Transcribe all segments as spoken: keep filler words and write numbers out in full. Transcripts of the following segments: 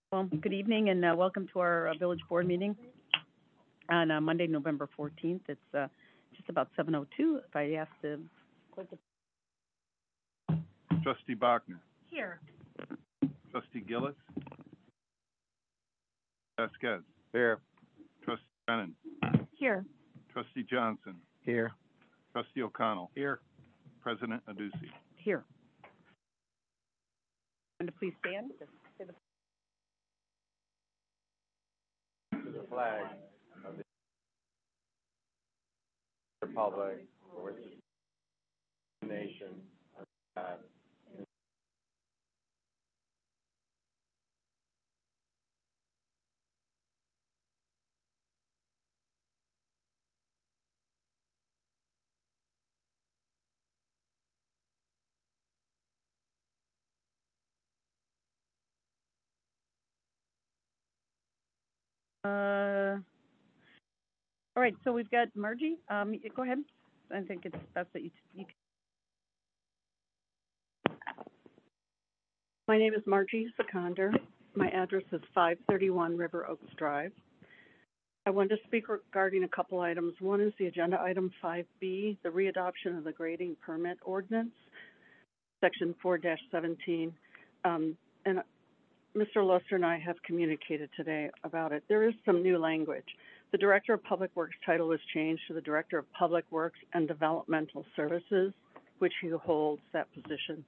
Well, good evening and uh, welcome to our uh, village board meeting on uh, Monday, November fourteenth. It's uh, just about seven oh two. If I ask to click the... Trustee Bachner. Here. Trustee Gillis. Vasquez. Here. Trustee Brennan. Here. Trustee Johnson. Here. Trustee O'Connell. Here. President Aducey. Here. And to please stand. Just say the... To the flag of the republic for which the nation under God. Uh, all right, so we've got Margie. Um, y- go ahead. I think it's best that you, you My name is Margie Sekander. My address is five thirty-one River Oaks Drive. I wanted to speak regarding a couple items. One is the agenda item five B, the readoption of the grading permit ordinance, section four seventeen. Um, and Mister Luster and I have communicated today about it. There is some new language. The Director of Public Works title was changed to the Director of Public Works and Developmental Services, which he holds that position.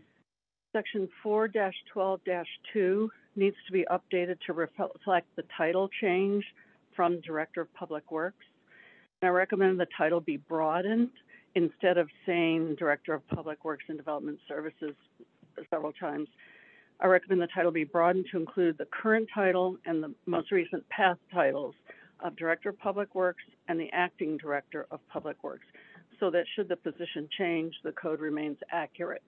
Section four twelve two needs to be updated to reflect the title change from Director of Public Works. And I recommend the title be broadened instead of saying Director of Public Works and Development Services several times. I recommend the title be broadened to include the current title and the most recent past titles of Director of Public Works and the Acting Director of Public Works, so that should the position change, the code remains accurate.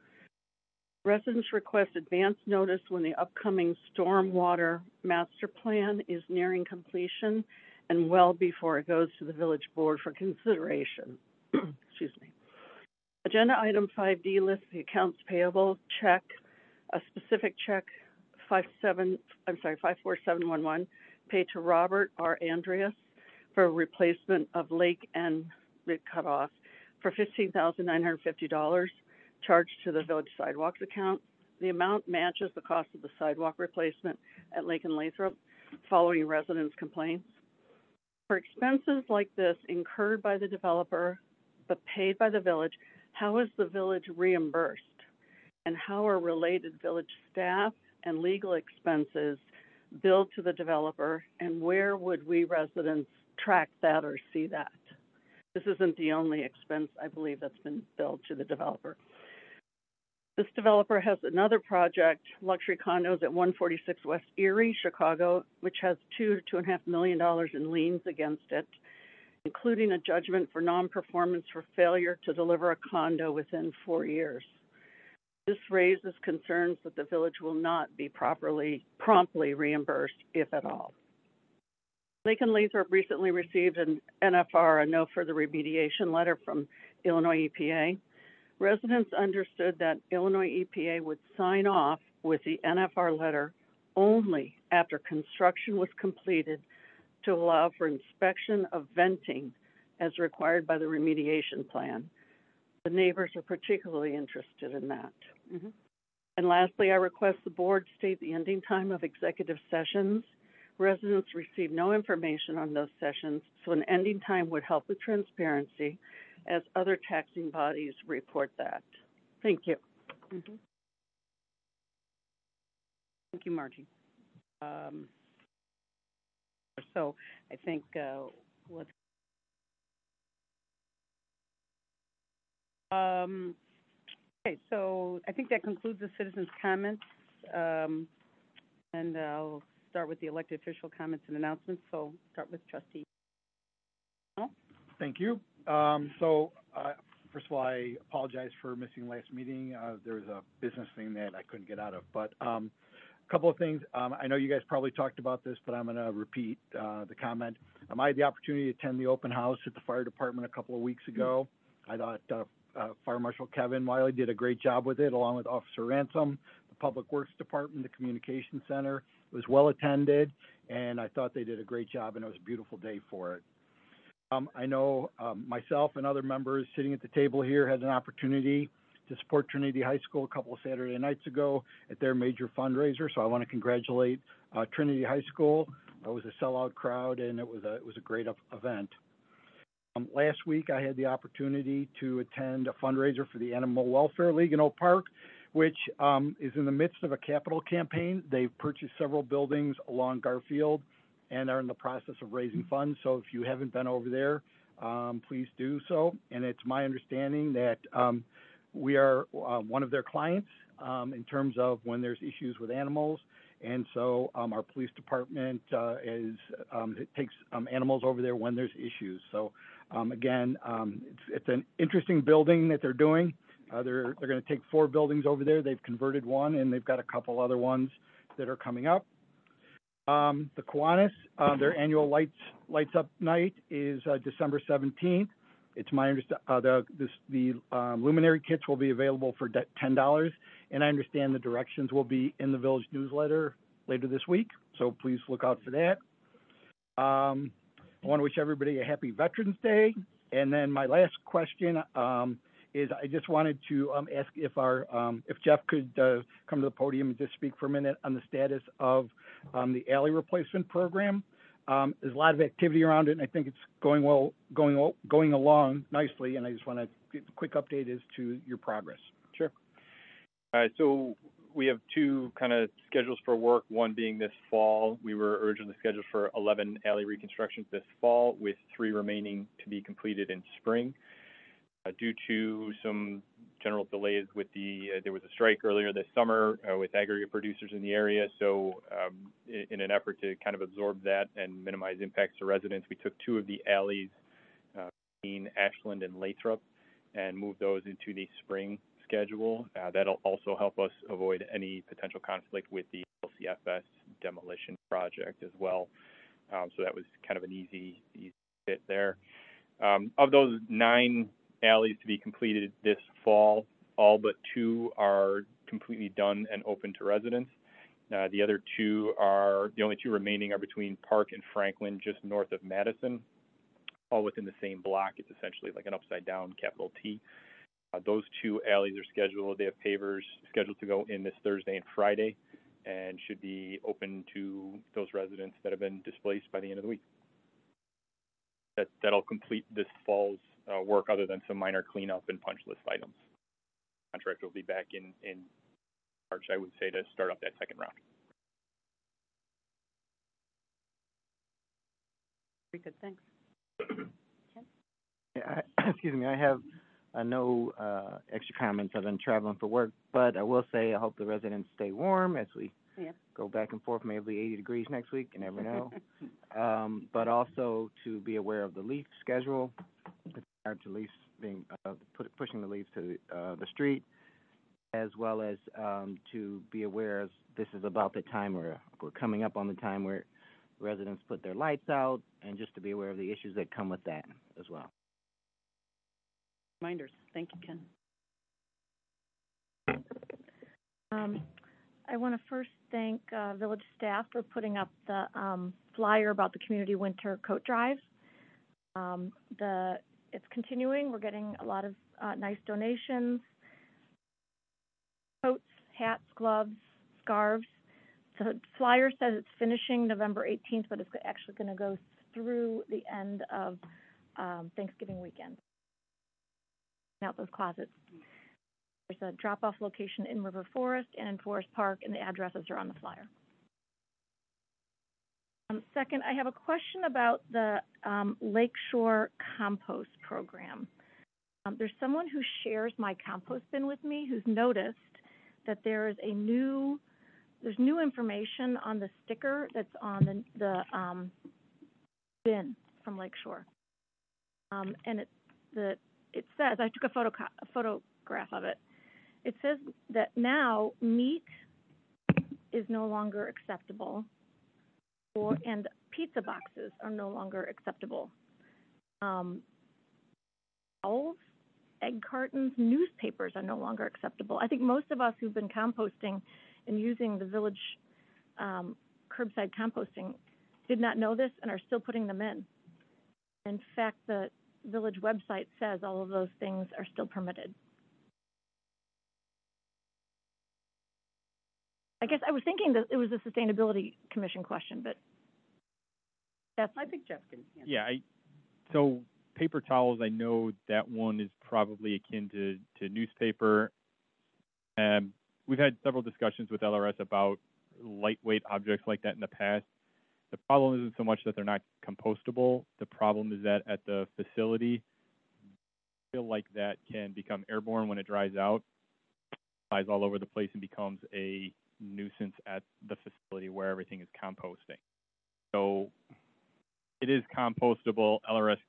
Residents request advance notice when the upcoming stormwater master plan is nearing completion and well before it goes to the village board for consideration. Excuse me. Agenda item five D lists the accounts payable check, a specific check five seven, I'm sorry, five four seven one one, paid to Robert R. Andreas for replacement of lake and cutoff for fifteen thousand nine hundred fifty dollars. Charged to the village sidewalks account. The amount matches the cost of the sidewalk replacement at Lake and Lathrop following residents' complaints. For expenses like this incurred by the developer but paid by the village, how is the village reimbursed? And how are related village staff and legal expenses billed to the developer, and where would we residents track that or see that? This isn't the only expense, I believe, that's been billed to the developer. This developer has another project, luxury condos at one forty-six West Erie, Chicago, which has two to two and a half million dollars in liens against it, including a judgment for non-performance for failure to deliver a condo within four years. This raises concerns that the village will not be properly, promptly reimbursed, if at all. Lake and Lathrop recently received an N F R, a no further remediation letter from Illinois E P A. Residents understood that Illinois E P A would sign off with the N F R letter only after construction was completed to allow for inspection of venting as required by the remediation plan. The neighbors are particularly interested in that. Mm-hmm. And lastly, I request the board state the ending time of executive sessions. Residents receive no information on those sessions, so an ending time would help with transparency as other taxing bodies report that. Thank you. Mm-hmm. Thank you, Margie. Um, so I think uh, let's. Um, okay, so I think that concludes the citizens' comments, um, and I'll start with the elected official comments and announcements. So start with Trustee. Oh? Thank you. Um, so, uh, first of all, I apologize for missing last meeting. Uh, there was a business thing that I couldn't get out of. But um, a couple of things. Um, I know you guys probably talked about this, but I'm going to repeat uh, the comment. Um, I had the opportunity to attend the open house at the fire department a couple of weeks ago. I thought uh, uh, Fire Marshal Kevin Wiley did a great job with it, along with Officer Ransom. The Public Works Department, the Communication Center. It was well attended, and I thought they did a great job, and it was a beautiful day for it. Um, I know um, myself and other members sitting at the table here had an opportunity to support Trinity High School a couple of Saturday nights ago at their major fundraiser, so I want to congratulate uh, Trinity High School. It was a sellout crowd, and it was a, it was a great event. Um, last week, I had the opportunity to attend a fundraiser for the Animal Welfare League in Oak Park, which um, is in the midst of a capital campaign. They've purchased several buildings along Garfield and are in the process of raising funds. So if you haven't been over there, um, please do so. And it's my understanding that um, we are uh, one of their clients um, in terms of when there's issues with animals. And so um, our police department uh, is um, it takes um, animals over there when there's issues. So um, again, um, it's, it's an interesting building that they're doing. Uh, they're they're going to take four buildings over there. They've converted one, and they've got a couple other ones that are coming up. Um, the Kiwanis, uh, their annual lights lights up night is uh, December seventeenth. It's my understand uh, the this, the um, luminary kits will be available for ten dollars, and I understand the directions will be in the village newsletter later this week. So please look out for that. Um, I want to wish everybody a happy Veterans Day, and then my last question. Um, is I just wanted to um, ask if our um, if Jeff could uh, come to the podium and just speak for a minute on the status of um, the alley replacement program. Um, there's a lot of activity around it, and I think it's going well, going going along nicely. And I just want to get a quick update as to your progress. Sure. All right. So we have two kind of schedules for work. One being this fall. We were originally scheduled for eleven alley reconstructions this fall, with three remaining to be completed in spring. Uh, due to some general delays with the, uh, there was a strike earlier this summer uh, with aggregate producers in the area. So um, in, in an effort to kind of absorb that and minimize impacts to residents, we took two of the alleys, uh, in Ashland and Lathrop, and moved those into the spring schedule. Uh, that'll also help us avoid any potential conflict with the L C F S demolition project as well. Um, so that was kind of an easy, easy fit there. Um, of those nine alleys to be completed this fall, all but two are completely done and open to residents. Uh, the other two are, the only two remaining are between Park and Franklin, just north of Madison, all within the same block. It's essentially like an upside down capital T. Uh, those two alleys are scheduled, they have pavers scheduled to go in this Thursday and Friday, and should be open to those residents that have been displaced by the end of the week. That, that'll complete this fall's Uh, work, other than some minor cleanup and punch list items. Contractor will be back in, in March, I would say, to start up that second round. Very good, thanks. Yeah, I, excuse me, I have uh, no uh, extra comments. I've been traveling for work, but I will say I hope the residents stay warm as we Yeah. go back and forth, maybe eighty degrees next week, you never know. um, but also to be aware of the leaf schedule, to leaves being uh, put, pushing the leaves to uh, the street, as well as um, to be aware as this is about the time where we're coming up on the time where residents put their lights out, and just to be aware of the issues that come with that as well. Reminders. Thank you, Ken. Um, I want to first thank uh, village staff for putting up the um, flyer about the community winter coat drive. Um, the It's continuing. We're getting a lot of uh, nice donations, coats, hats, gloves, scarves. The flyer says it's finishing November eighteenth, but it's actually going to go through the end of um, Thanksgiving weekend. Out those closets. There's a drop-off location in River Forest and in Forest Park, and the addresses are on the flyer. Um, second, I have a question about the um, Lakeshore Compost Program. Um, there's someone who shares my compost bin with me who's noticed that there is a new, there's new information on the sticker that's on the, the um, bin from Lakeshore. Um, and it, the, it says, I took a, photo, a photograph of it. It says that now meat is no longer acceptable. Or, and pizza boxes are no longer acceptable. Um, towels, egg cartons, newspapers are no longer acceptable. I think most of us who've been composting and using the village, um, curbside composting did not know this and are still putting them in. In fact, the village website says all of those things are still permitted. I guess I was thinking that it was a Sustainability Commission question, but that's, I think Jeff can answer. Yeah, I, so paper towels, I know that one is probably akin to, to newspaper. Um, we've had several discussions with L R S about lightweight objects like that in the past. The problem isn't so much that they're not compostable. The problem is that at the facility, I feel like that can become airborne when it dries out, flies all over the place and becomes a nuisance at the facility where everything is composting. So it is compostable. L R S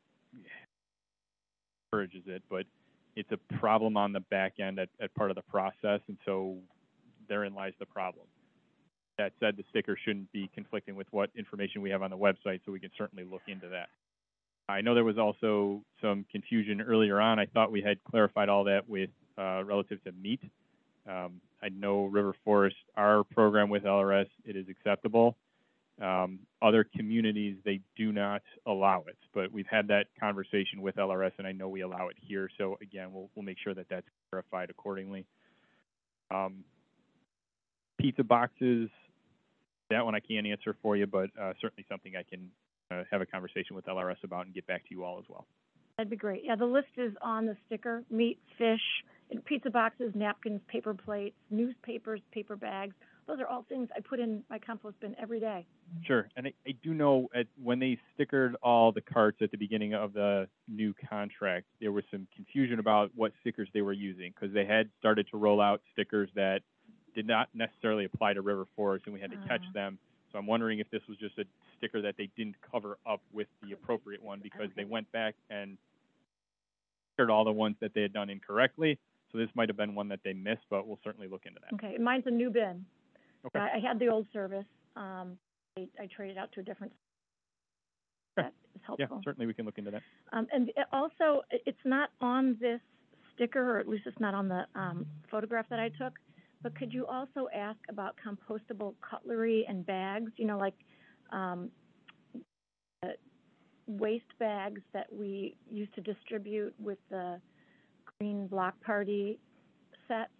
encourages it, but it's a problem on the back end at, at part of the process, and so therein lies the problem. That said, the sticker shouldn't be conflicting with what information we have on the website, so we can certainly look into that. I know there was also some confusion earlier on. I thought we had clarified all that with uh, relative to meat. Um, I know River Forest, our program with L R S, it is acceptable. Um, other communities, they do not allow it, but we've had that conversation with L R S, and I know we allow it here. So again, we'll, we'll make sure that that's clarified accordingly. Um, pizza boxes, that one I can't answer for you, but uh, certainly something I can uh, have a conversation with L R S about and get back to you all as well. that'd be great. Yeah, the list is on the sticker: meat, fish, pizza boxes, napkins, paper plates, newspapers, paper bags. Those are all things I put in my compost bin every day. Sure, and I, I do know at, when they stickered all the carts at the beginning of the new contract, there was some confusion about what stickers they were using, because they had started to roll out stickers that did not necessarily apply to River Forest, and we had to catch Uh. them. So I'm wondering if this was just a sticker that they didn't cover up with the appropriate one, because they went back and stickered all the ones that they had done incorrectly. So this might have been one that they missed, but we'll certainly look into that. Okay, mine's a new bin. Okay. I, I had the old service. Um, I, I traded out to a different. Sure. That is Yeah, helpful. certainly we can look into that. Um, and it also, it- it's not on this sticker, or at least it's not on the um, photograph that I took. But could you also ask about compostable cutlery and bags? You know, like um, uh, waste bags that we used to distribute with the Green Block Party sets.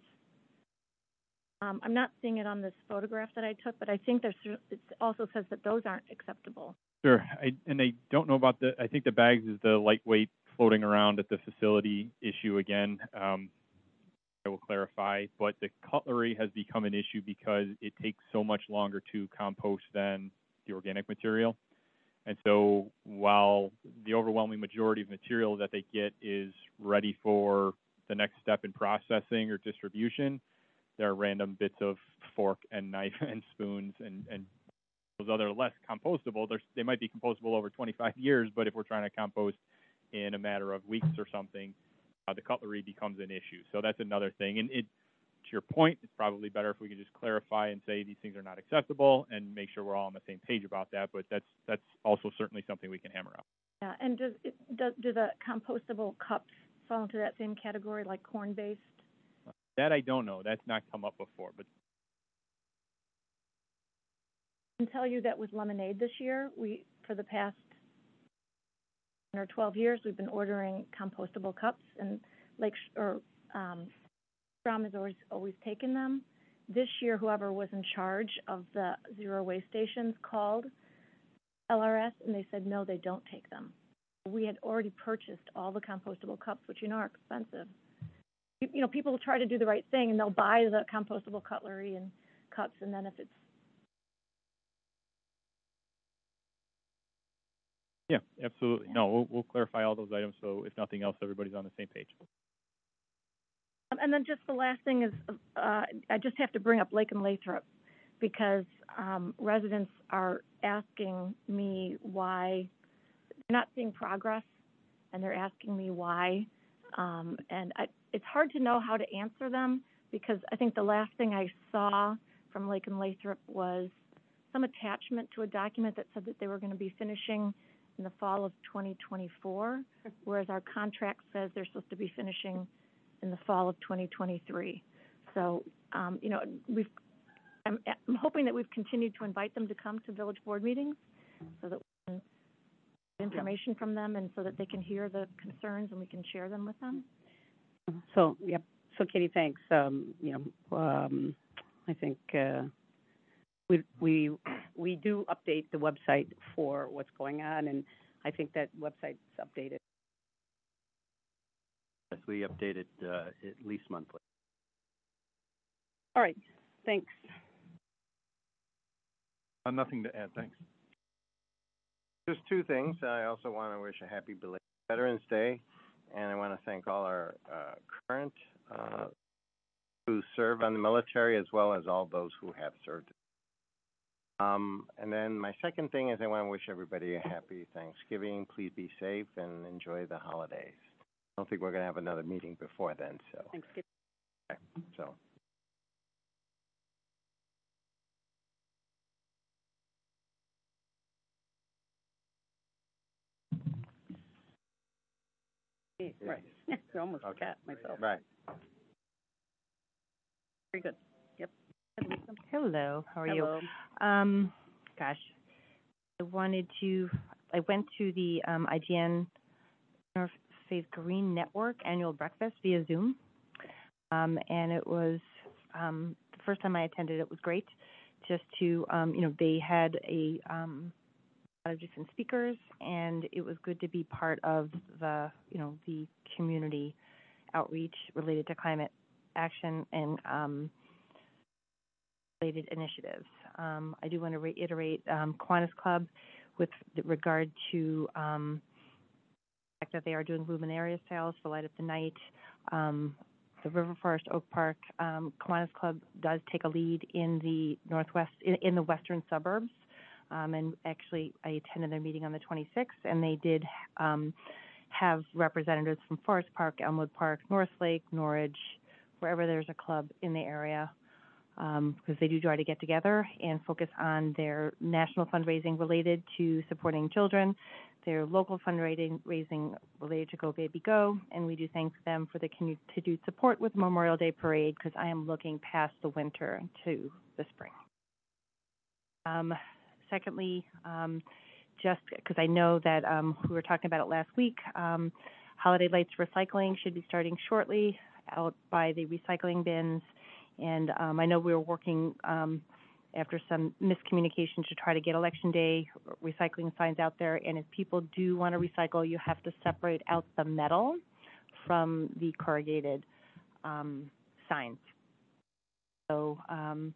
Um, I'm not seeing it on this photograph that I took, but I think there's, it also says that those aren't acceptable. Sure, I, and I don't know about the, I think the bags is the lightweight floating around at the facility issue again. Um, I will clarify, but the cutlery has become an issue because it takes so much longer to compost than the organic material. And so while the overwhelming majority of material that they get is ready for the next step in processing or distribution, there are random bits of fork and knife and spoons and, and those other less compostable. They're, they might be compostable over twenty-five years, but if we're trying to compost in a matter of weeks or something, uh, the cutlery becomes an issue. So that's another thing. And it, to your point, it's probably better if we can just clarify and say these things are not acceptable and make sure we're all on the same page about that. But that's that's also certainly something we can hammer out. Yeah, and does, it, does, do the compostable cups fall into that same category, like corn-based? That I don't know. That's not come up before, but I can tell you that with lemonade this year, we, for the past ten or twelve years, we've been ordering compostable cups, and Lake, Sh- or, um, Strom has always, always taken them. This year, whoever was in charge of the zero waste stations called L R S, and they said, no, they don't take them. We had already purchased all the compostable cups, which you know are expensive. You, you know, people try to do the right thing, and they'll buy the compostable cutlery and cups, and then if it's yeah, absolutely. No, we'll, we'll clarify all those items so if nothing else, everybody's on the same page. Um, and then just the last thing is, uh, I just have to bring up Lake and Lathrop, because um, residents are asking me why they're not seeing progress, and they're asking me why. Um, and I, it's hard to know how to answer them, because I think the last thing I saw from Lake and Lathrop was some attachment to a document that said that they were going to be finishing in the fall of twenty twenty-four, whereas our contract says they're supposed to be finishing in the fall of twenty twenty-three. So, um, you know, we've I'm, I'm hoping that we've continued to invite them to come to village board meetings so that we can get information from them and so that they can hear the concerns and we can share them with them. So, yep, so Katie, thanks. Um, you know, um, I think, uh, we, we, we do update the website for what's going on, and I think that website's updated. Yes, we update it, uh, at least monthly. All right, thanks. Uh, nothing to add, thanks. Just two things. I also want to wish a happy belated Veterans Day, and I want to thank all our, uh, current, uh, who serve on the military as well as all those who have served. Um, and then my second thing is I want to wish everybody a happy Thanksgiving. Please be safe and enjoy the holidays. I don't think we're going to have another meeting before then, so. Thanksgiving. Okay, so. Right, I almost Okay. forgot myself. Right. Very good, yep. Hello, how are you? Hello. Um, gosh, I wanted to, I went to the, um, I G N Interfaith Green Network annual breakfast via Zoom. Um, and it was, um, the first time I attended, it was great. Just to, um, you know, they had a, um, lot of different speakers, and it was good to be part of the, you know, the community outreach related to climate action and, um, related initiatives. Um, I do want to reiterate um, Kiwanis Club with regard to um, the fact that they are doing luminaria sales for Light Up the Night. Um, the River Forest Oak Park um, Kiwanis Club does take a lead in the northwest, in, in the western suburbs. Um, and actually, I attended their meeting on the twenty-sixth, and they did um, have representatives from Forest Park, Elmwood Park, North Lake, Norridge, wherever there's a club in the area. Um, because they do try to get together and focus on their national fundraising related to supporting children, their local fundraising raising related to Go Baby Go, and we do thank them for the continued support with Memorial Day Parade, because I am looking past the winter to the spring. Um, secondly, um, just because I know that um, we were talking about it last week, um, Holiday Lights recycling should be starting shortly out by the recycling bins. And um, I know we were working um, after some miscommunication to try to get Election Day recycling signs out there. And if people do want to recycle, you have to separate out the metal from the corrugated um, signs. So, um,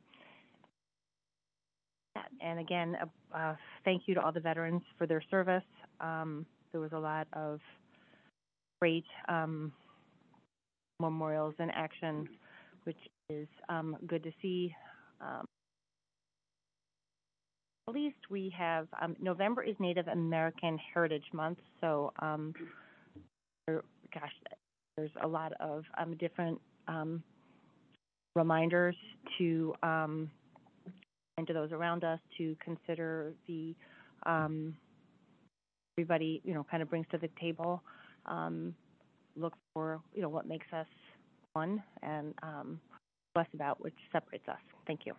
and again, uh, uh, thank you to all the veterans for their service. Um, there was a lot of great um, memorials in action, which is um, good to see. Um, at least we have, um, November is Native American Heritage Month, so um, there, gosh, there's a lot of um, different um, reminders to, um, and to those around us to consider the, um, everybody, you know, kind of brings to the table, um, look for, you know, what makes us one, and um, less about which separates us. Thank you.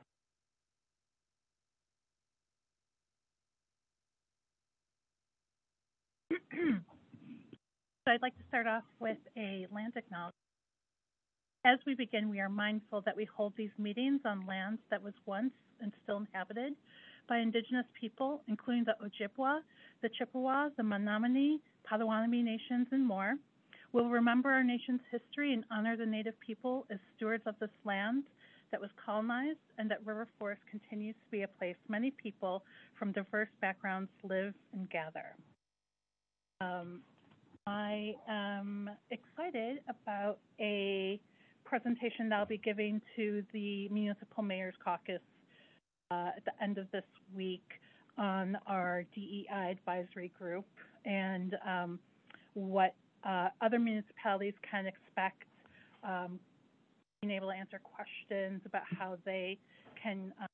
So I'd like to start off with a land acknowledgement. As we begin, we are mindful that we hold these meetings on lands that was once and still inhabited by Indigenous people, including the Ojibwa, the Chippewa, the Menominee, Potawatomi nations, and more. We'll remember our nation's history and honor the Native people as stewards of this land that was colonized, and that River Forest continues to be a place many people from diverse backgrounds live and gather. Um, I am excited about a presentation that I'll be giving to the Municipal Mayor's Caucus uh, at the end of this week on our D E I advisory group, and um, what uh, other municipalities can expect, um, being able to answer questions about how they can um,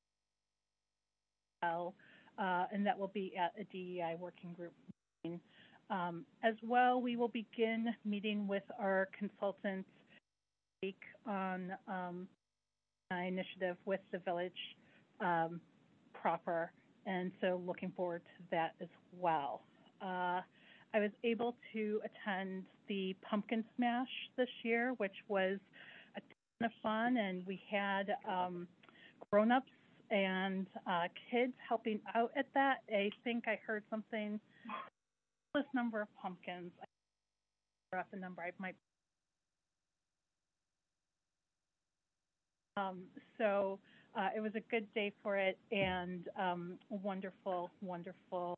well, uh, and that will be at a D E I working group meeting. Um, as well, we will begin meeting with our consultants this week on um, uh, initiative with the village um, proper, and so looking forward to that as well. Uh, I was able to attend the Pumpkin Smash this year, which was a ton of fun, and we had um, grown-ups and uh, kids helping out at that. I think I heard something, this number of pumpkins. I forgot the number. I might. Um, so uh, it was a good day for it, and um, wonderful, wonderful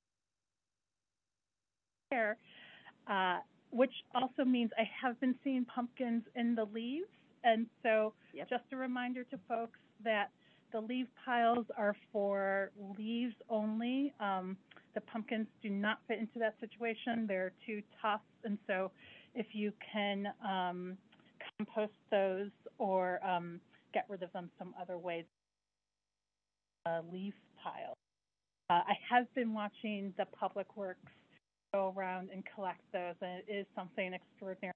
there, uh, which also means I have been seeing pumpkins in the leaves. And so Yep. just a reminder to folks that the leaf piles are for leaves only. Um, the pumpkins do not fit into that situation. They're too tough. And so if you can um, compost those or um, get rid of them some other way, uh, leaf pile. Uh, I have been watching the Public Works go around and collect those, and it is something extraordinary.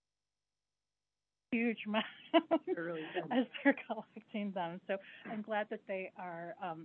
Huge amount really good. as they're collecting them. So I'm glad that they are. Um,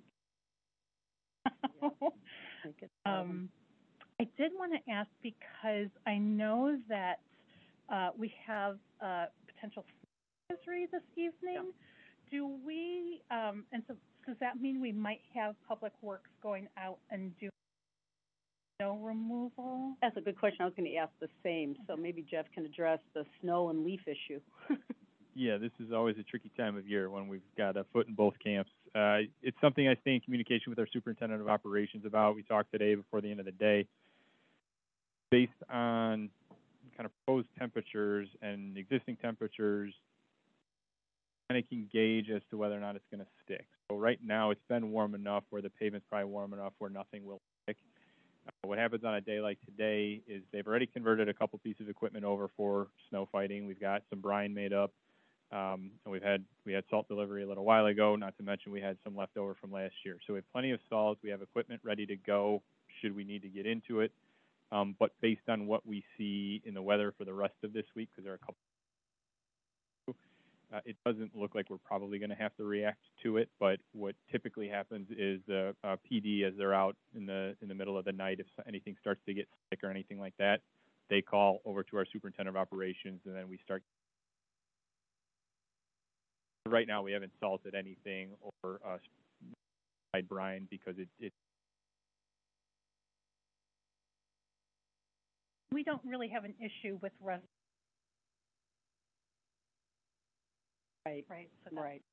um, I did want to ask because I know that uh, we have a potential advisory this evening. Do we? Um, and so does that mean we might have Public Works going out and doing snow removal? That's a good question. I was going to ask the same, so maybe Jeff can address the snow and leaf issue. Yeah, this is always a tricky time of year when we've got a foot in both camps. Uh, it's something I think communication with our superintendent of operations about. We talked today before the end of the day. Based on kind of proposed temperatures and existing temperatures, kind of can gauge as to whether or not it's going to stick. So right now it's been warm enough where the pavement's probably warm enough where nothing will stick. Uh, what happens on a day like today is they've already converted a couple pieces of equipment over for snow fighting. We've got some brine made up, um, and we've had we had salt delivery a little while ago. Not to mention we had some left over from last year. So we have plenty of salt. We have equipment ready to go should we need to get into it. Um, but based on what we see in the weather for the rest of this week, because there are a couple. Uh, it doesn't look like we're probably going to have to react to it, but what typically happens is the uh, P D, as they're out in the in the middle of the night, if anything starts to get sick or anything like that, they call over to our superintendent of operations, and then we start. Right now, we haven't salted anything or uh, applied brine because it, it. We don't really have an issue with res. Right, Right. So that's right.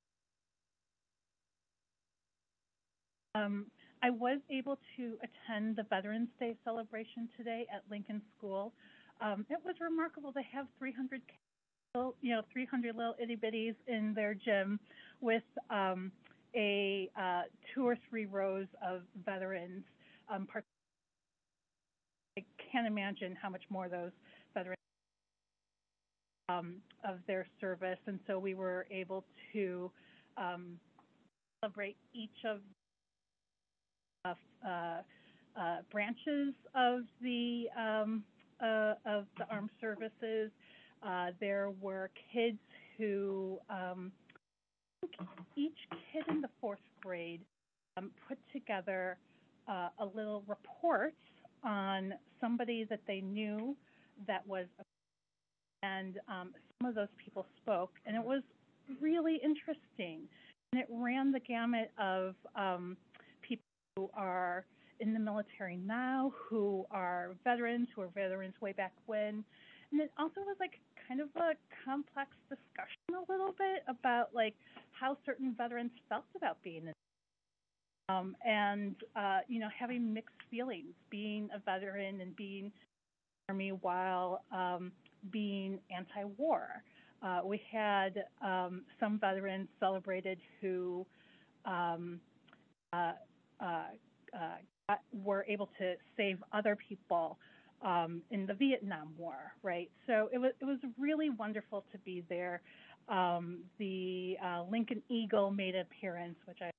Um, I was able to attend the Veterans Day celebration today at Lincoln School. Um, it was remarkable to have three hundred, you know, three hundred little itty bitties in their gym with um, a uh, two or three rows of veterans. Um, part- I can't imagine how much more those veterans um, of their service, and so we were able to um, celebrate each of Uh, uh, uh, branches of the um, uh, of the armed services. Uh, there were kids who um, each kid in the fourth grade um, put together uh, a little report on somebody that they knew that was, and um, some of those people spoke, and it was really interesting. And it ran the gamut of um, people who are in the military now, who are veterans, who are veterans way back when. And it also was like kind of a complex discussion a little bit about like how certain veterans felt about being in um, and, uh, you know, having mixed feelings, being a veteran and being in the Army while um, being anti-war. Uh, we had um, some veterans celebrated who um, uh, uh, uh, got, were able to save other people um, in the Vietnam War, right? So it was it was really wonderful to be there. Um, the uh, Lincoln Eagle made an appearance, which I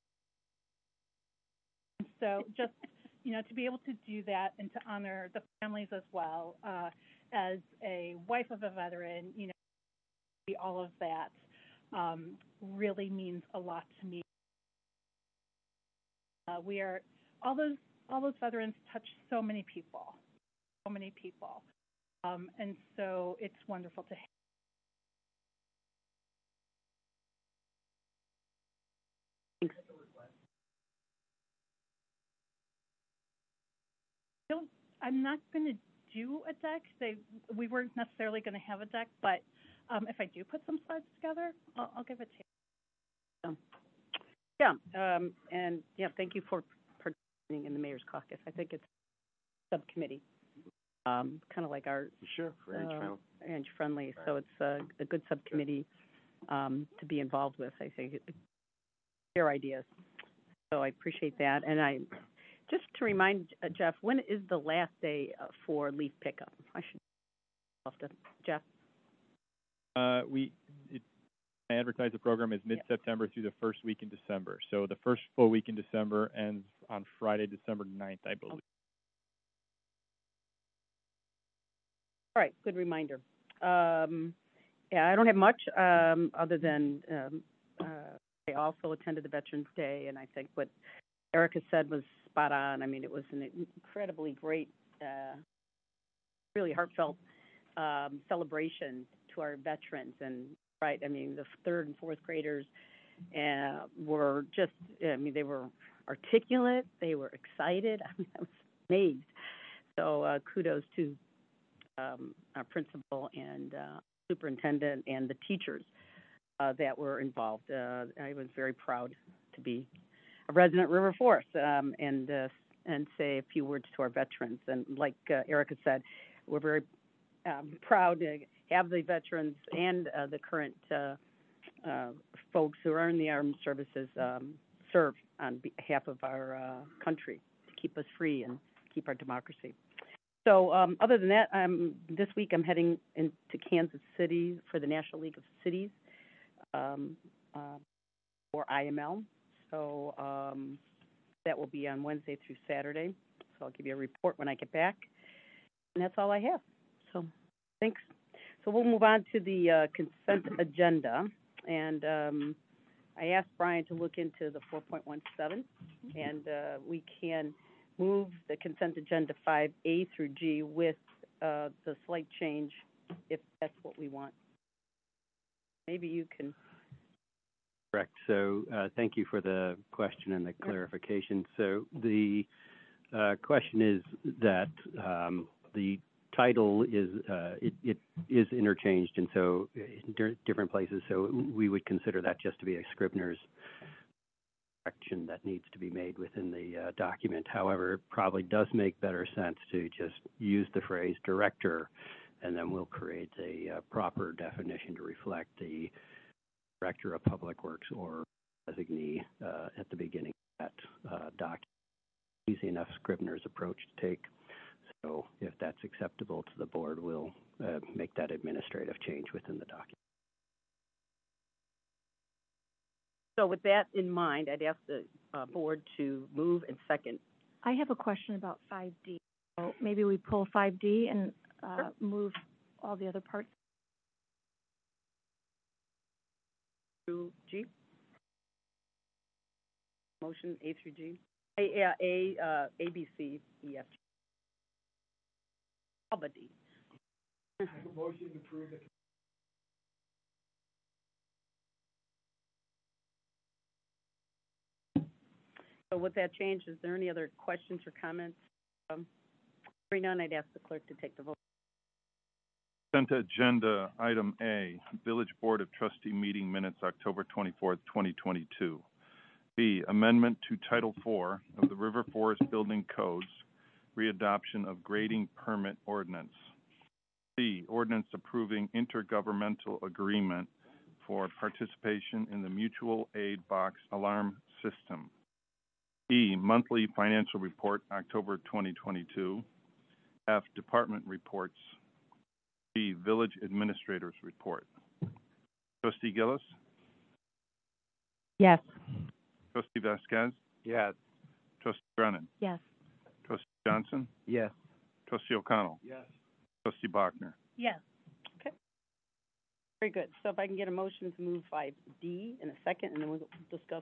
so just you know to be able to do that and to honor the families as well. Uh, as a wife of a veteran, you know, all of that. um, really means a lot to me. Uh, we are, all those, all those veterans touch so many people, so many people. Um, and so it's wonderful to have. Don't, I'm not going to do a deck. They, we weren't necessarily going to have a deck, but um, if I do put some slides together, I'll, I'll give it to you. Yeah, um, and, yeah, thank you for participating in the Mayor's Caucus. I think it's a subcommittee, um, kind of like our. Sure, range um, friendly. Range friendly, so it's a, a good subcommittee, um, to be involved with, I think, share ideas. So I appreciate that, and I, just to remind uh, Jeff, when is the last day uh, for leaf pickup? I should, have to, Jeff? Uh, we, it, I advertise the program is mid-September through the first week in December. So the first full week in December ends on Friday, December ninth, I believe. All right, good reminder. Um, yeah, I don't have much, um, other than, um, uh, I also attended the Veterans Day, and I think what Erica said was spot on. I mean, it was an incredibly great, uh, really heartfelt, um, celebration to our veterans. And, right, I mean, the third and fourth graders, uh, were just, I mean, they were articulate, they were excited. I mean, I was amazed. So, uh, kudos to Um, our principal and uh, superintendent and the teachers uh, that were involved. Uh, I was very proud to be a resident River Forest, um, and uh, and say a few words to our veterans. And like uh, Erica said, we're very um, proud to have the veterans and uh, the current uh, uh, folks who are in the armed services um, serve on behalf of our uh, country to keep us free and keep our democracy. So, um, other than that, um, this week I'm heading into Kansas City for the National League of Cities, um, uh, or I M L. So, um, that will be on Wednesday through Saturday. So I'll give you a report when I get back. And that's all I have. So, thanks. So we'll move on to the, uh, consent agenda. And, um, I asked Brian to look into the four point one seven, and, uh, we can move the consent agenda five A through G with uh, the slight change, if that's what we want. Maybe you can. Correct. So uh, thank you for the question and the clarification. So the uh, question is that um, the title is, uh, it, it is interchanged, and so in different places, so we would consider that just to be a Scribner's correction that needs to be made within the uh, document. However, it probably does make better sense to just use the phrase director, and then we'll create a uh, proper definition to reflect the director of public works or designee uh, at the beginning of that uh, document. Easy enough Scribner's approach to take. So if that's acceptable to the board, we'll uh, make that administrative change within the document. So with that in mind, I'd ask the uh, board to move and second. I have a question about five D. So maybe we pull five D and uh, Sure. move all the other parts. Through G? Motion A through G? A, yeah, A, uh, A, B, C, E, F, G. All but D. Motion to approve the. So with that change, is there any other questions or comments? Um, hearing none, I'd ask the clerk to take the vote. Consent agenda, item A, Village Board of Trustee meeting minutes, October twenty-fourth, twenty twenty-two. B, amendment to Title four of the River Forest Building Codes, readoption of grading permit ordinance. C, ordinance approving intergovernmental agreement for participation in the mutual aid box alarm system. E, monthly financial report, October twenty twenty-two. F, department reports. G, village administrator's report. Trustee Gillis? Yes. Trustee Vasquez? Yes. Trustee Brennan? Yes. Trustee Johnson? Yes. Trustee O'Connell? Yes. Trustee Bachner? Yes. Very good. So if I can get a motion to move five D in a second, and then we'll discuss.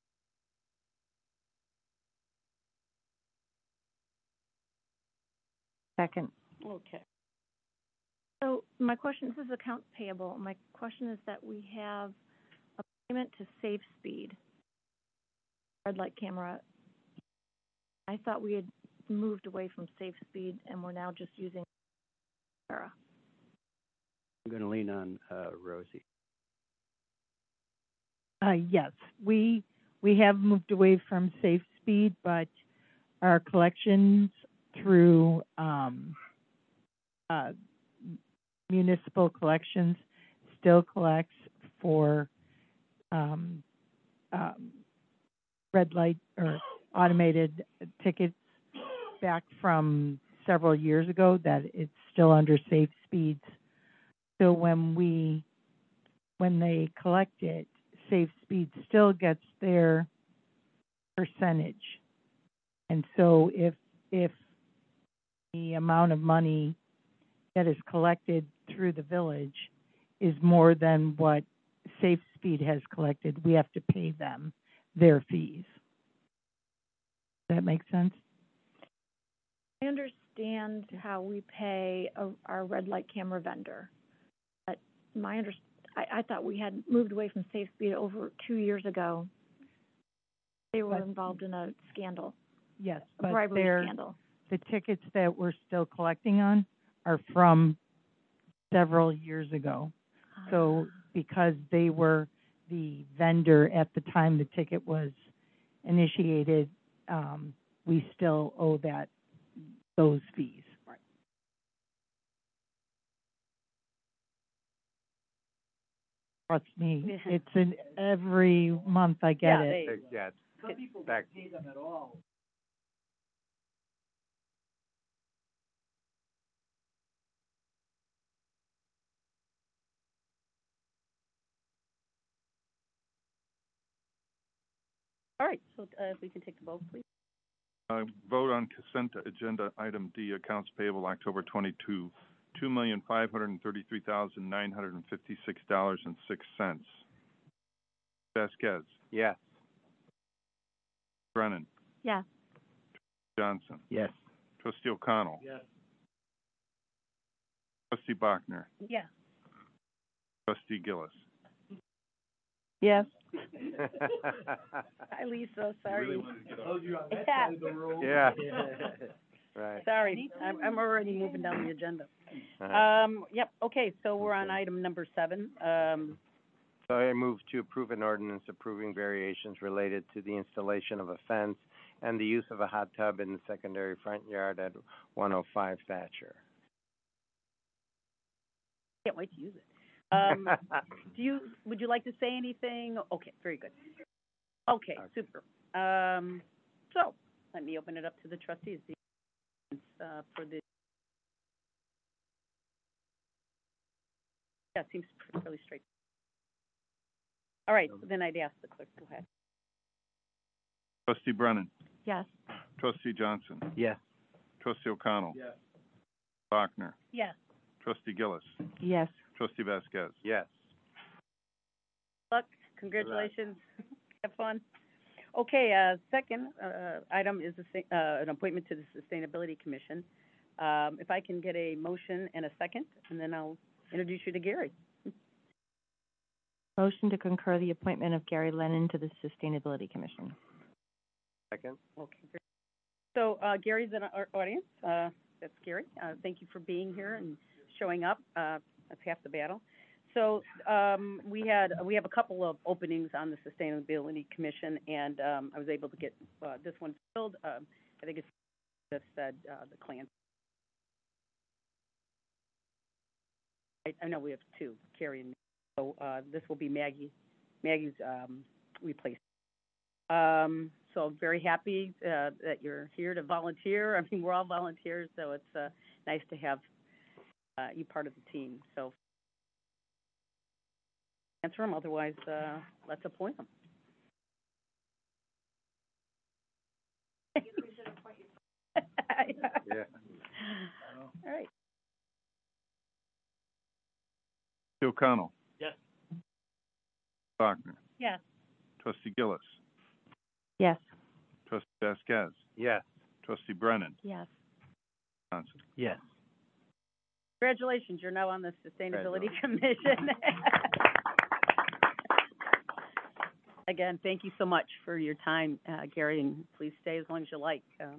Second. Okay. So my question, this is accounts payable. My question is that we have a payment to Safe Speed, red light camera. I thought we had moved away from Safe Speed and we're now just using Sarah. I'm going to lean on uh, Rosie. Uh, yes, we, we have moved away from Safe Speed, but our collections through, um, uh, municipal collections still collects for, um, um, red light or automated tickets back from several years ago, that it's still under Safe Speeds. So when we, when they collect it, Safe Speed still gets their percentage. And so if, if the amount of money that is collected through the village is more than what Safe Speed has collected, we have to pay them their fees. Does that make sense? I understand how we pay a, our red light camera vendor, but my under, I, I thought we had moved away from Safe Speed over two years ago. They were But- involved in a scandal, Yes, a but bribery they're, scandal. the tickets that we're still collecting on are from several years ago. So because they were the vendor at the time the ticket was initiated, um, we still owe that, those fees. Right. Trust me, it's in every month I get Yeah, it. they, Yeah, Some people back- don't pay them at all. all right, so, uh, if we can take the vote, please. Uh, vote on consent agenda item D, accounts payable October twenty-two, two million five hundred and thirty-three thousand nine hundred and fifty-six dollars and six cents. Vasquez, yes. Brennan, Yeah. Johnson, Yes. Trustee O'Connell, Yes. Trustee Bachner, Yeah. Trustee Gillis. Yes. Hi, Lisa, sorry. Told you on that Yeah. side of the room. Yeah. Right. Sorry, I'm, I'm already moving down the agenda. Uh-huh. Um, yep, okay, so we're on item number seven. Um, So I move to approve an ordinance approving variations related to the installation of a fence and the use of a hot tub in the secondary front yard at one oh five Thatcher. can't wait to use it. Um, do you, would you like to say anything? Okay, very good. Okay, Okay. super. Um, so, let me open it up to the trustees, uh, for the, yeah, it seems fairly straight. All right, so then I'd ask the clerk, go ahead. Trustee Brennan, Yes. Trustee Johnson, Yes. Trustee O'Connell, Yes. Bachner, Yes. Trustee Gillis, Yes. Trustee Vasquez. Yes. Luck, congratulations, have fun. Okay, uh, second, uh, item is the, sa- uh, an appointment to the Sustainability Commission. Um, if I can get a motion and a second, and then I'll introduce you to Gary. Motion to concur the appointment of Gary Lennon to the Sustainability Commission. Second? Okay, great. So, uh, Gary's in our audience, uh, that's Gary, uh, thank you for being here and showing up, uh, that's half the battle. So, um, we had, we have a couple of openings on the Sustainability Commission, and, um, I was able to get, uh, this one filled, um, I think it's, just said, uh, the Clan. I, I know we have two, Carrie and me, so, uh, this will be Maggie, Maggie's, um, replacement. Um, so I'm very happy, uh, that you're here to volunteer. I mean, we're all volunteers, so it's, uh, nice to have, uh, you part of the team, so. Answer them, otherwise, uh, let's appoint them. Yeah. All right. Trustee O'Connell, Bachner. Yes. Trustee Gillis. Yes. Trustee Vasquez. Yes. Trustee Brennan. Yes. Johnson. Yes. Congratulations, you're now on the Sustainability Commission. Again, thank you so much for your time, uh, Gary, and please stay as long as you like. Um,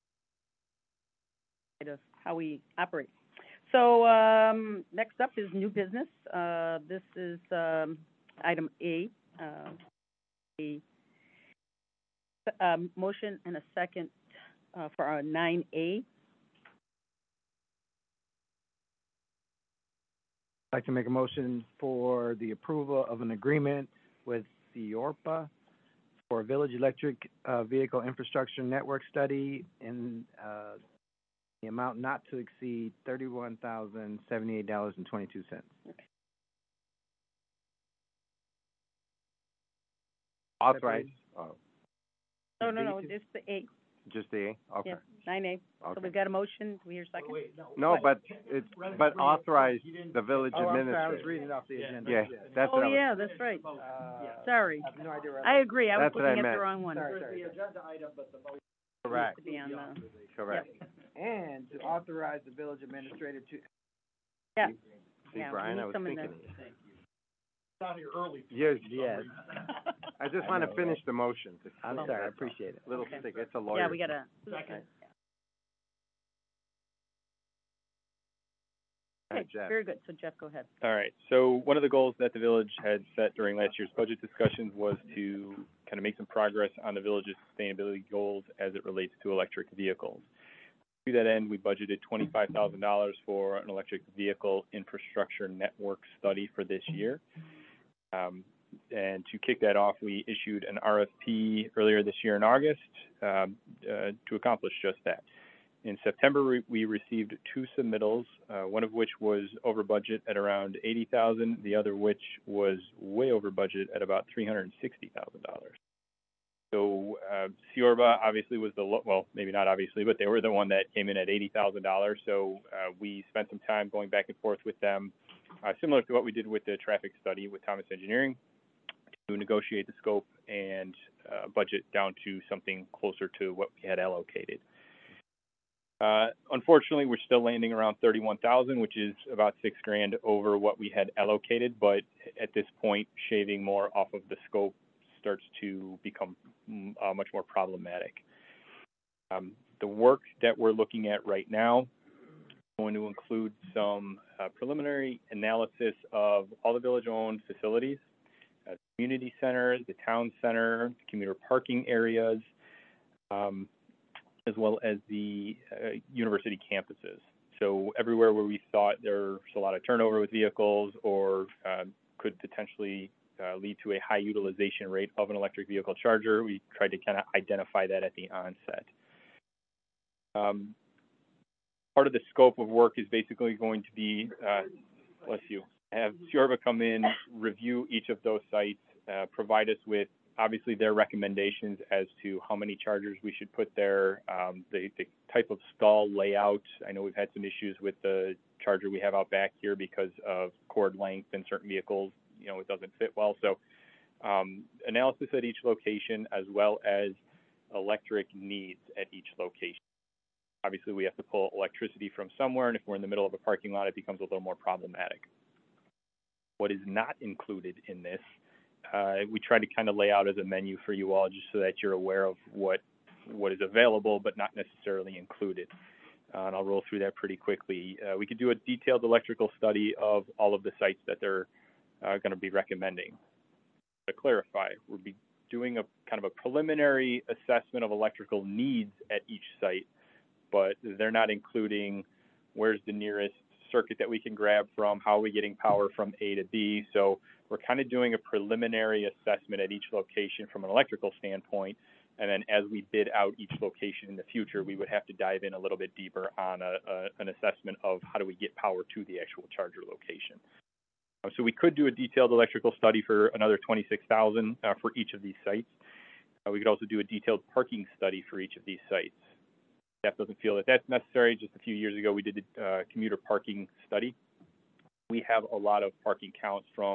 of how we operate. So um, next up is new business. Uh, this is um, item A, uh, a um, motion and a second uh, for our nine A. I'd like to make a motion for the approval of an agreement with Ciorpa for Village Electric uh, Vehicle Infrastructure Network Study in uh, the amount not to exceed thirty-one thousand seventy-eight dollars and twenty-two cents. Authorize, oh, No, no, no, it's the A, just the A? Okay. yeah, nine A. So Okay. we've got a motion, do we hear a second? No, but it's, but authorize the village Oh, I'm sorry, I administrator. was reading off the agenda. Yeah, that's what I Oh, was. yeah, that's right. Uh, Sorry. I have no idea where I agree, I was That's what I looking at the meant. wrong one. Sorry, sorry. Correct, To be on the, correct. And to authorize the village administrator to. yeah. See, Yeah, we Brian, need I was some in thinking. there. Got here early. Yes, Yes. I just I want to know, finish the motion. I'm sorry, I appreciate it. Little Okay. stick, it's a lawyer. Yeah, we gotta. Okay, Okay, Jeff. very good, so Jeff, go ahead. All right, so one of the goals that the village had set during last year's budget discussions was to kind of make some progress on the village's sustainability goals as it relates to electric vehicles. To that end, we budgeted twenty-five thousand dollars for an electric vehicle infrastructure network study for this year. Um, and to kick that off, we issued an R F P earlier this year in August um, uh, to accomplish just that. In September, we, we received two submittals, uh, one of which was over budget at around eighty thousand dollars, the other which was way over budget at about three hundred sixty thousand dollars. So uh, Ciorba obviously was the, lo- well, maybe not obviously, but they were the one that came in at eighty thousand dollars. So uh, we spent some time going back and forth with them, uh, similar to what we did with the traffic study with Thomas Engineering, to negotiate the scope and uh, budget down to something closer to what we had allocated. Uh, unfortunately, we're still landing around thirty-one thousand, which is about six grand over what we had allocated, but at this point, shaving more off of the scope starts to become uh, much more problematic. Um, the work that we're looking at right now is going to include some uh, preliminary analysis of all the village-owned facilities, uh, the community center, the town center, the commuter parking areas, um, as well as the uh, university campuses. So everywhere where we thought there's a lot of turnover with vehicles or uh, could potentially uh, lead to a high utilization rate of an electric vehicle charger, we tried to kind of identify that at the onset. Um, part of the scope of work is basically going to be, uh, bless you, have Ciorba come in, review each of those sites, uh, provide us with obviously their recommendations as to how many chargers we should put there, um, the, the type of stall layout. I know we've had some issues with the charger we have out back here because of cord length in certain vehicles. You know, it doesn't fit well. So um, analysis at each location as well as electric needs at each location. Obviously, we have to pull electricity from somewhere, and if we're in the middle of a parking lot, it becomes a little more problematic. What is not included in this, uh, we try to kind of lay out as a menu for you all just so that you're aware of what what is available but not necessarily included. Uh, and I'll roll through that pretty quickly. Uh, we could do a detailed electrical study of all of the sites that they're uh, going to be recommending. To clarify, we'll be doing a kind of a preliminary assessment of electrical needs at each site, but they're not including where's the nearest circuit that we can grab from, how are we getting power from A to B. So we're kind of doing a preliminary assessment at each location from an electrical standpoint, and then as we bid out each location in the future, we would have to dive in a little bit deeper on a, a, an assessment of how do we get power to the actual charger location. Uh, so we could do a detailed electrical study for another twenty-six thousand dollars uh, for each of these sites. Uh, we could also do a detailed parking study for each of these sites. Staff doesn't feel that that's necessary. Just a few years ago, we did a uh, commuter parking study. We have a lot of parking counts from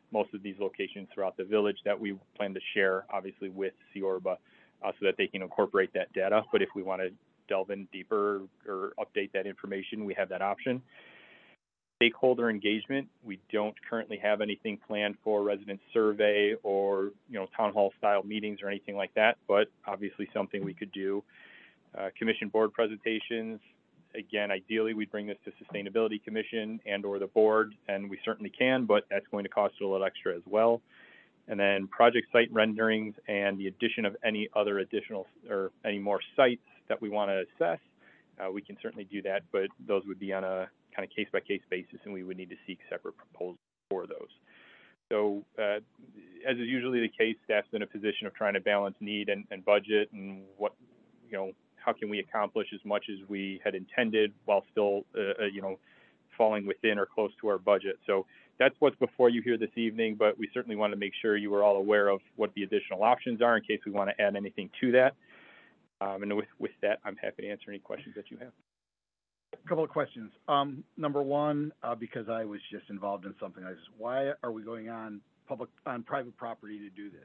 most of these locations throughout the village that we plan to share, obviously, with Siorba, uh, so that they can incorporate that data. But if we want to delve in deeper or update that information, we have that option. Stakeholder engagement, we don't currently have anything planned for resident survey or, you know, town hall style meetings or anything like that, but obviously something we could do. Uh, commission board presentations, again, ideally we'd bring this to Sustainability Commission and or the board, and we certainly can, but that's going to cost a little extra as well. And then project site renderings and the addition of any other additional or any more sites that we want to assess, uh, we can certainly do that, but those would be on a kind of case-by-case basis, and we would need to seek separate proposals for those. So, uh, as is usually the case, staff's in a position of trying to balance need and, and budget, and what, you know, how can we accomplish as much as we had intended while still, uh, uh, you know, falling within or close to our budget. So that's what's before you here this evening, but we certainly want to make sure you are all aware of what the additional options are in case we want to add anything to that. Um, and with, with that, I'm happy to answer any questions that you have. A couple of questions. Um, number one, uh, because I was just involved in something, I just, why are we going on public, on private property to do this?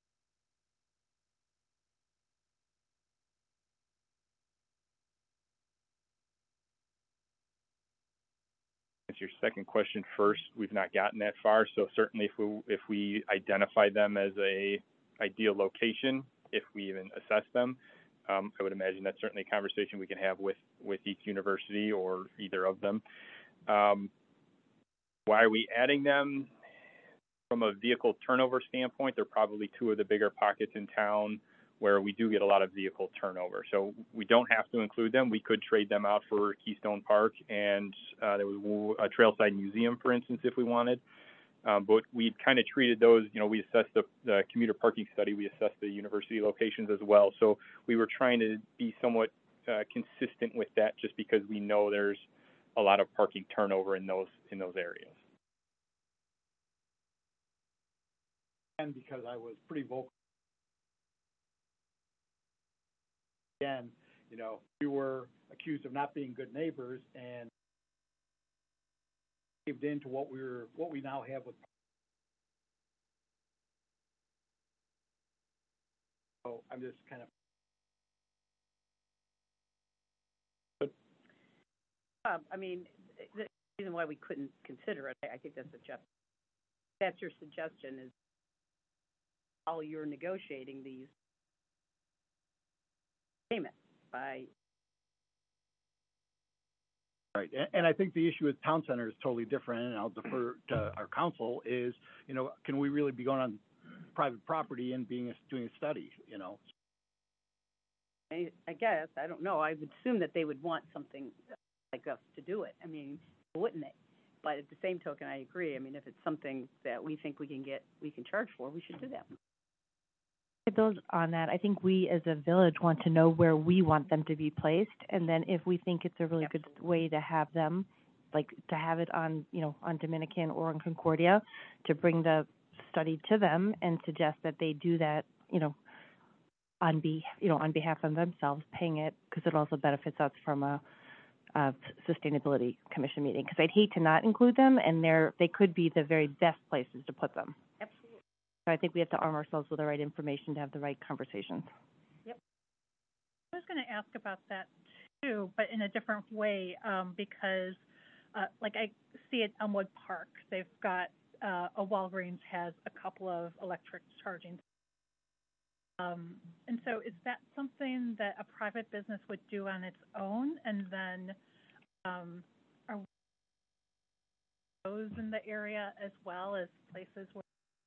It's your second question first. We've not gotten that far, so certainly if we if we identify them as a ideal location, if we even assess them, um, I would imagine that's certainly a conversation we can have with with each university or either of them. Um, why are we adding them? From a vehicle turnover standpoint, they're probably two of the bigger pockets in town where we do get a lot of vehicle turnover. So we don't have to include them. We could trade them out for Keystone Park, and uh, there was a Trailside Museum, for instance, if we wanted. Um, but we kind of treated those, you know, we assessed the, the commuter parking study, we assessed the university locations as well. So we were trying to be somewhat uh, consistent with that, just because we know there's a lot of parking turnover in those in those areas. And because I was pretty vocal. Again, you know, we were accused of not being good neighbors and caved into what we were, what we now have with. So I'm just kind of. Uh, I mean, the reason why we couldn't consider it, I think that's what Jeff, that's your suggestion, is while you're negotiating these payments by. Right, and, and I think the issue with town center is totally different, and I'll defer to our council, is, you know, can we really be going on private property and being, a, doing a study, you know? I, I guess, I don't know, I would assume that they would want something like us to do it. I mean, wouldn't they? But at the same token, I agree. I mean, if it's something that we think we can get, we can charge for, we should do that. To build on that, I think we as a village want to know where we want them to be placed, and then if we think it's a really Absolutely. good way to have them, like to have it on, you know, on Dominican or on Concordia, to bring the study to them and suggest that they do that, you know, on be, you know, on behalf of themselves, paying it, because it also benefits us from a, a sustainability commission meeting. Because I'd hate to not include them, and they're they could be the very best places to put them. Absolutely. So I think we have to arm ourselves with the right information to have the right conversations. Yep. I was going to ask about that too, but in a different way, um, because uh, like I see at Elmwood Park, they've got uh, a Walgreens has a couple of electric charging. Um, and so is that something that a private business would do on its own? And then um, are those in the area as well as places where?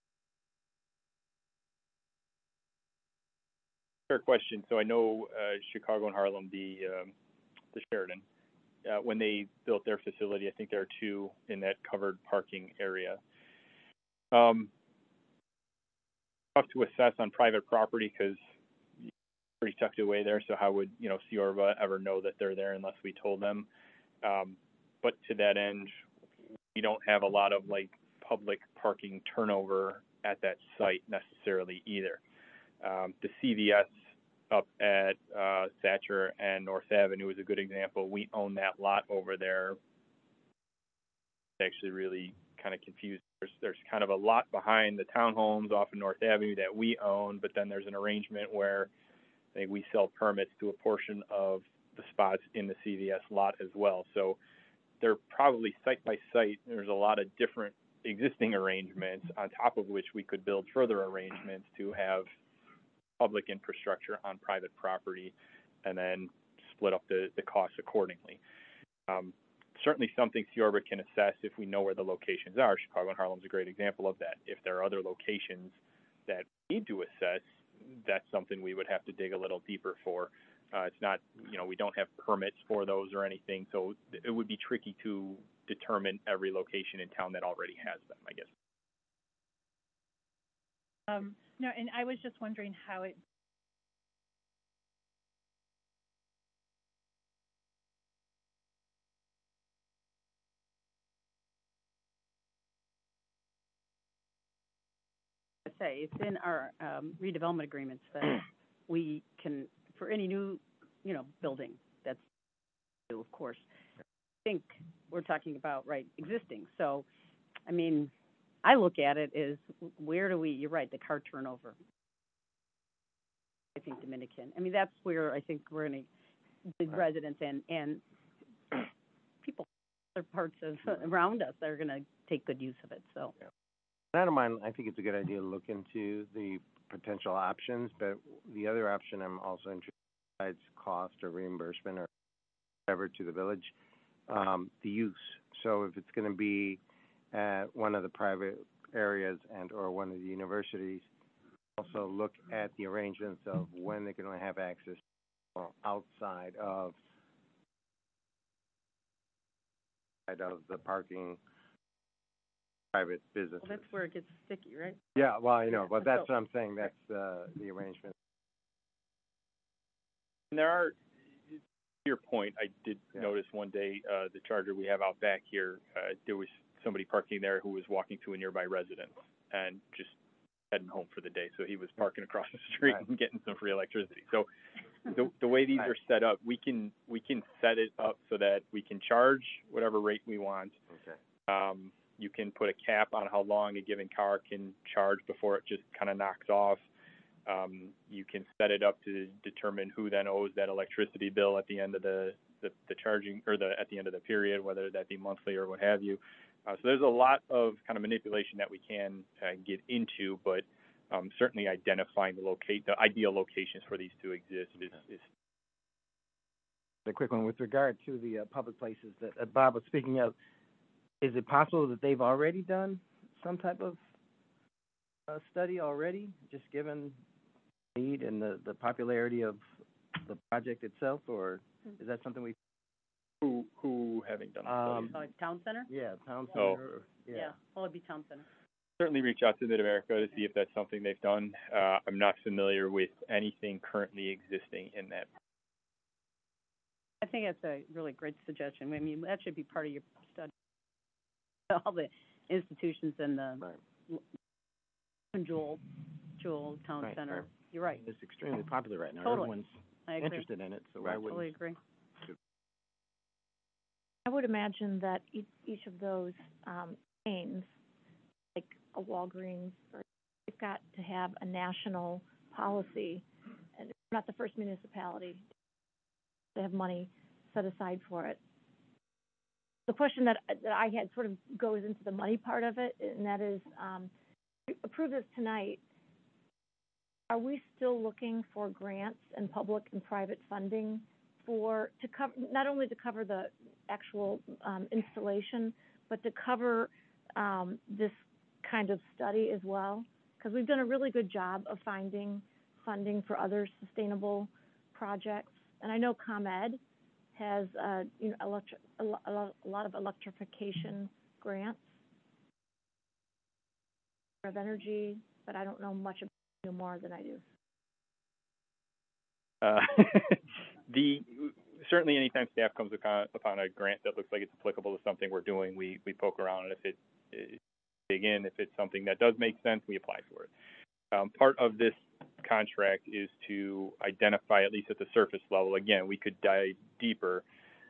Fair question. So I know uh, Chicago and Harlem, the um, the Sheridan, uh, when they built their facility, I think there are two in that covered parking area. Um, tough to assess on private property because you're pretty tucked away there. So how would, you know, Siorba ever know that they're there unless we told them? Um, but to that end, we don't have a lot of like public parking turnover at that site necessarily either. Um, the C V S up at uh, Thatcher and North Avenue is a good example. We own that lot over there. It's actually really kind of confused there's, there's kind of a lot behind the townhomes off of North Avenue that we own, but then there's an arrangement where I think we sell permits to a portion of the spots in the C V S lot as well. So they're probably site by site. There's a lot of different existing arrangements on top of which we could build further arrangements to have public infrastructure on private property and then split up the, the costs accordingly. Um, certainly something Ciorbit can assess if we know where the locations are. Chicago and Harlem's a great example of that. If there are other locations that we need to assess, that's something we would have to dig a little deeper for. Uh, it's not, you know, we don't have permits for those or anything, so it would be tricky to determine every location in town that already has them, I guess. Um, no, and I was just wondering how it say, it's in our um, redevelopment agreements that we can, for any new, you know, building, that's, of course, I think we're talking about, right, existing. So, I mean, I look at it as, where do we, you're right, the car turnover. I think Dominican. I mean, that's where I think we're going to, the Right. residents and, and people, other parts of, around us that are going to take good use of it, so. Yeah. I don't mind, I think it's a good idea to look into the potential options, but the other option I'm also interested in, besides cost or reimbursement or whatever to the village, um, the use. So if it's going to be at one of the private areas and or one of the universities, also look at the arrangements of when they're going to have access outside of outside of the parking private businesses. Well, that's where it gets sticky, right? Yeah, well, I know, Yeah, but that's so- what I'm saying, that's the, the arrangement. And there are, to your point, I did Yeah. notice one day, uh, the Charger we have out back here, uh, there was somebody parking there who was walking to a nearby residence and just heading home for the day. So he was parking across the street Right. and getting some free electricity. So the, the way these Right. are set up, we can, we can set it up so that we can charge whatever rate we want. Okay. Um, you can put a cap on how long a given car can charge before it just kind of knocks off. Um, you can set it up to determine who then owes that electricity bill at the end of the, the, the charging, or the, at the end of the period, whether that be monthly or what have you. Uh, so there's a lot of kind of manipulation that we can uh, get into, but um, certainly identifying the locate, the ideal locations for these to exist is, is A quick one with regard to the uh, public places that uh, Bob was speaking of. Is it possible that they've already done some type of uh, study already, just given the need and the, the popularity of the project itself, or is that something we? who, who having done the Um, study. Like town center? Yeah, town Oh. center. Or, yeah. Yeah, well, it'd be town center. Certainly reach out to Mid-America to see if that's something they've done. Uh, I'm not familiar with anything currently existing in that. I think that's a really great suggestion. I mean, that should be part of your study. All the institutions and the, Right. and Jewel, Jewel Town Right, Center. right. You're right. It's extremely popular right now. Totally. Everyone's I agree. interested in it, so why I wouldn't? totally agree. I would imagine that each, each of those, um, chains, like a Walgreens, or, they've got to have a national policy. And it's not the first municipality to have money set aside for it. The question that, that I had sort of goes into the money part of it, and that is, um, we approve this tonight. Are we still looking for grants and public and private funding for, to cover, not only to cover the actual, um, installation, but to cover, um, this kind of study as well? Because we've done a really good job of finding funding for other sustainable projects. And I know ComEd has, uh, you know, electri- a, lo- a lot, a lot of electrification grants of energy, but I don't know much about it more than I do. Uh, the, certainly anytime staff comes upon, upon a grant that looks like it's applicable to something we're doing, we, we poke around, and if it, it dig in, if it's something that does make sense, we apply for it. Um, part of this contract is to identify, at least at the surface level, again, we could dive deeper,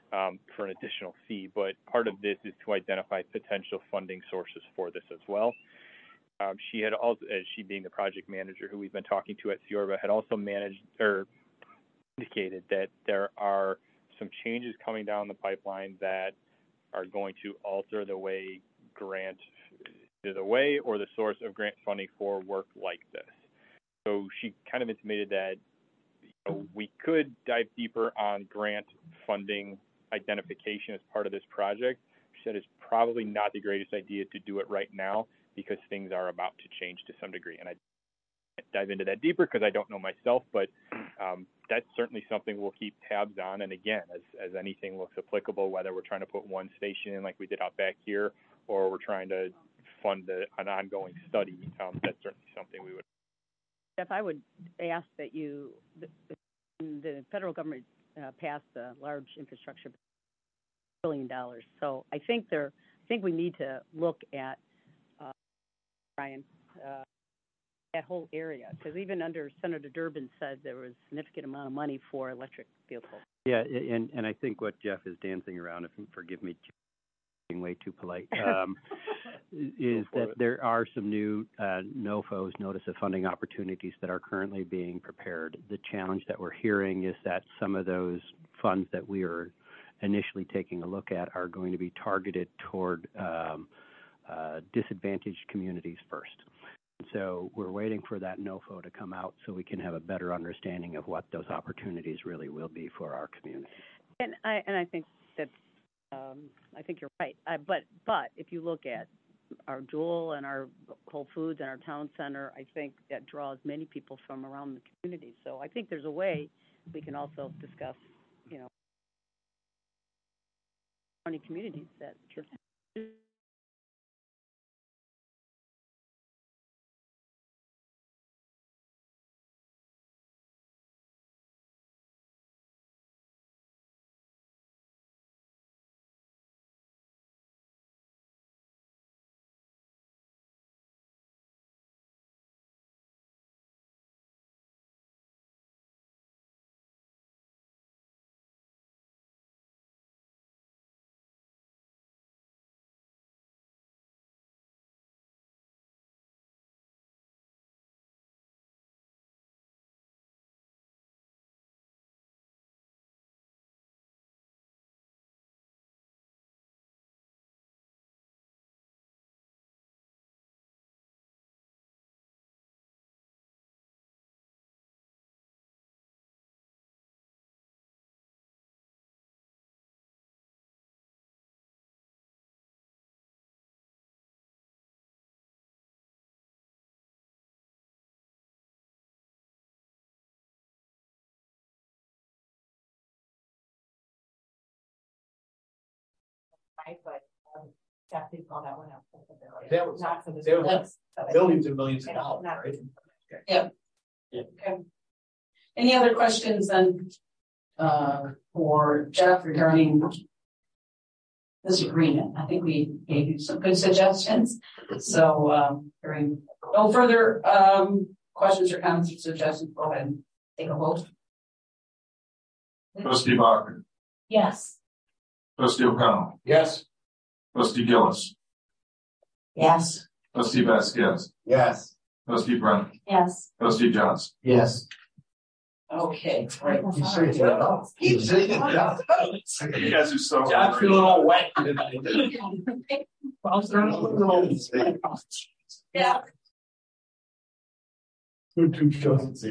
um, for an additional fee. But part of this is to identify potential funding sources for this as well. Um, she had also, as she being the project manager who we've been talking to at Ciorba, had also managed or indicated that there are some changes coming down the pipeline that are going to alter the way grant, the way or the source of grant funding for work like this. So she kind of intimated that you know, we could dive deeper on grant funding identification as part of this project. She said it's probably not the greatest idea to do it right now because things are about to change to some degree. And I can't dive into that deeper because I don't know myself, but um, that's certainly something we'll keep tabs on. And again, as, as anything looks applicable, whether we're trying to put one station in like we did out back here, or we're trying to fund a, an ongoing study, um, that's certainly something we would. Jeff, I would ask that you, the, the federal government uh, passed a large infrastructure billion dollars. So I think there, I think we need to look at uh, Brian, uh, that whole area, because even under Senator Durbin said there was a significant amount of money for electric vehicles. Yeah, and and I think what Jeff is dancing around, if forgive me, being way too polite, um, is that it. there are some new uh, N O F Os, Notice of Funding Opportunities, that are currently being prepared. The challenge that we're hearing is that some of those funds that we are initially taking a look at are going to be targeted toward um, uh, disadvantaged communities first. So we're waiting for that N O F O to come out so we can have a better understanding of what those opportunities really will be for our community. And I and I think that um, I think you're right. I, but but if you look at our Jewel and our Whole Foods and our town center, I think that draws many people from around the community. So I think there's a way we can also discuss, you know, many communities that just. Right, but um, that did call that one out. That was not for this. That was millions and millions of dollars, not, right? Okay. Yeah. Yeah. Okay. Any other questions then uh, for Jeff regarding this agreement? I think we gave you some good suggestions. So, um, hearing no further um, questions or comments or suggestions, go ahead and take a vote. Trustee Bachman. Yes. Trustee O'Connell. Yes. Trustee Gillis. Yes. Trustee Vasquez. Yes. Trustee Brennan. Yes. Trustee Johnson. Yes. Okay, great. Keep saying it. Keep saying it. You guys are so. John's feeling all wet. Yeah. Two shows.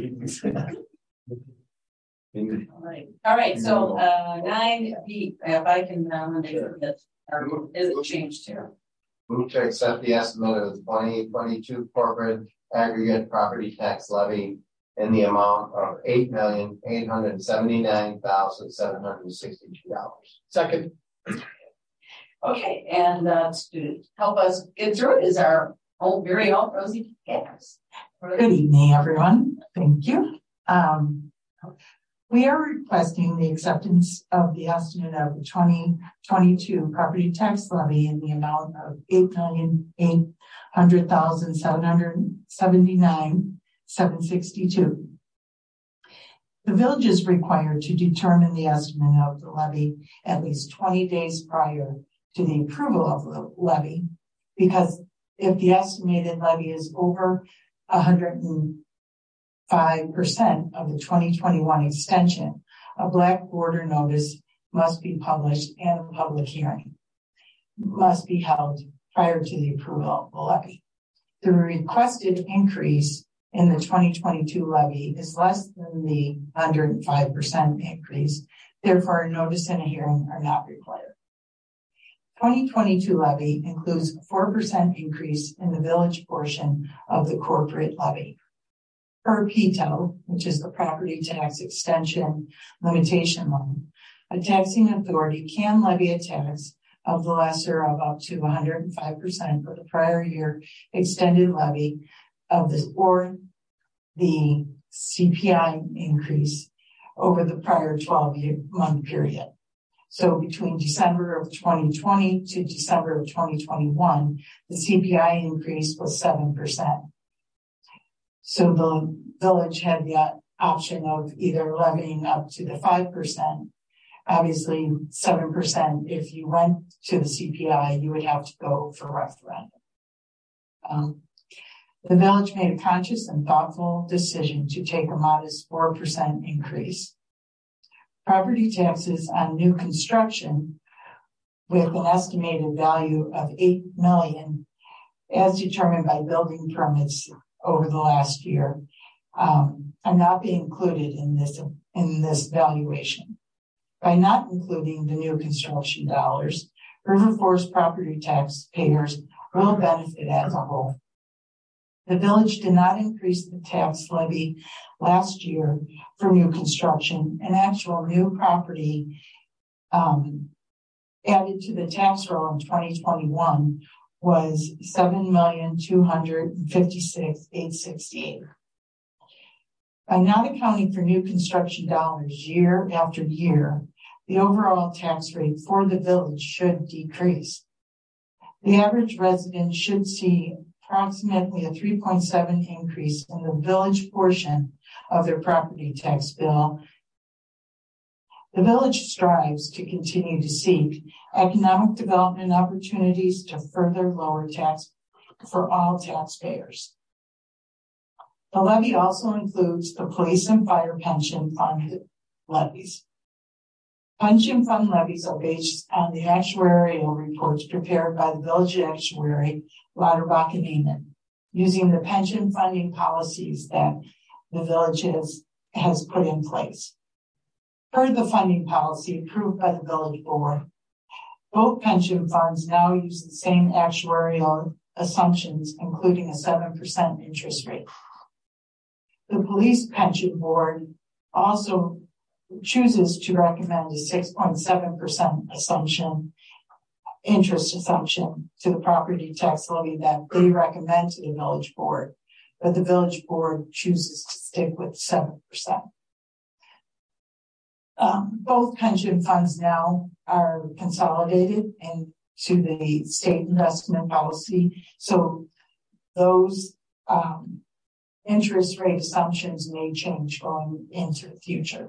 All right. All right. So, uh, nine B, if I can, um, make it, or is it changed here? Move to accept the estimate of the twenty twenty-two corporate aggregate property tax levy in the amount of eight million, eight hundred seventy-nine thousand, seven hundred sixty-two dollars. Second. Okay. And, uh, to help us get through it is our own, very own Rosie Gattis. Good evening, everyone. Thank you. Um, We are requesting the acceptance of the estimate of the twenty twenty-two property tax levy in the amount of eight million, eight hundred thousand, seven hundred seventy-nine, seven sixty-two. The village is required to determine the estimate of the levy at least twenty days prior to the approval of the levy, because if the estimated levy is over one hundred five percent of the twenty twenty-one extension, a black border notice must be published and a public hearing must be held prior to the approval of the levy. The requested increase in the twenty twenty-two levy is less than the one hundred five percent increase. Therefore, a notice and a hearing are not required. twenty twenty-two levy includes a four percent increase in the village portion of the corporate levy. Per P T O L, which is the property tax extension limitation law, a taxing authority can levy a tax of the lesser of up to one hundred five percent for the prior year extended levy of this or the C P I increase over the prior twelve month period. So between December of twenty twenty to December of twenty twenty-one, the C P I increase was seven percent. So the village had the option of either levying up to the five percent. Obviously, seven percent, if you went to the C P I, you would have to go for referendum. Um, the village made a conscious and thoughtful decision to take a modest four percent increase. Property taxes on new construction with an estimated value of eight million dollars as determined by building permits over the last year, um, are not being included in this, in this valuation. By not including the new construction dollars, River Forest property taxpayers will benefit as a whole. The village did not increase the tax levy last year for new construction, and actual new property um, added to the tax roll in twenty twenty-one was seven million two hundred fifty-six thousand eight hundred sixty-eight. By not accounting for new construction dollars year after year, the overall tax rate for the village should decrease. The average resident should see approximately a three point seven increase in the village portion of their property tax bill. The village strives to continue to seek economic development opportunities to further lower tax for all taxpayers. The levy also includes the police and fire pension fund levies. Pension fund levies are based on the actuarial reports prepared by the village actuary, Lauterbach and Eamon, using the pension funding policies that the village has, has put in place. Per the funding policy approved by the village board, both pension funds now use the same actuarial assumptions, including a seven percent interest rate. The police pension board also chooses to recommend a six point seven percent assumption, interest assumption to the property tax levy that they recommend to the village board, but the village board chooses to stick with seven percent. Um, both pension funds now are consolidated into the state investment policy, so those um, interest rate assumptions may change going into the future.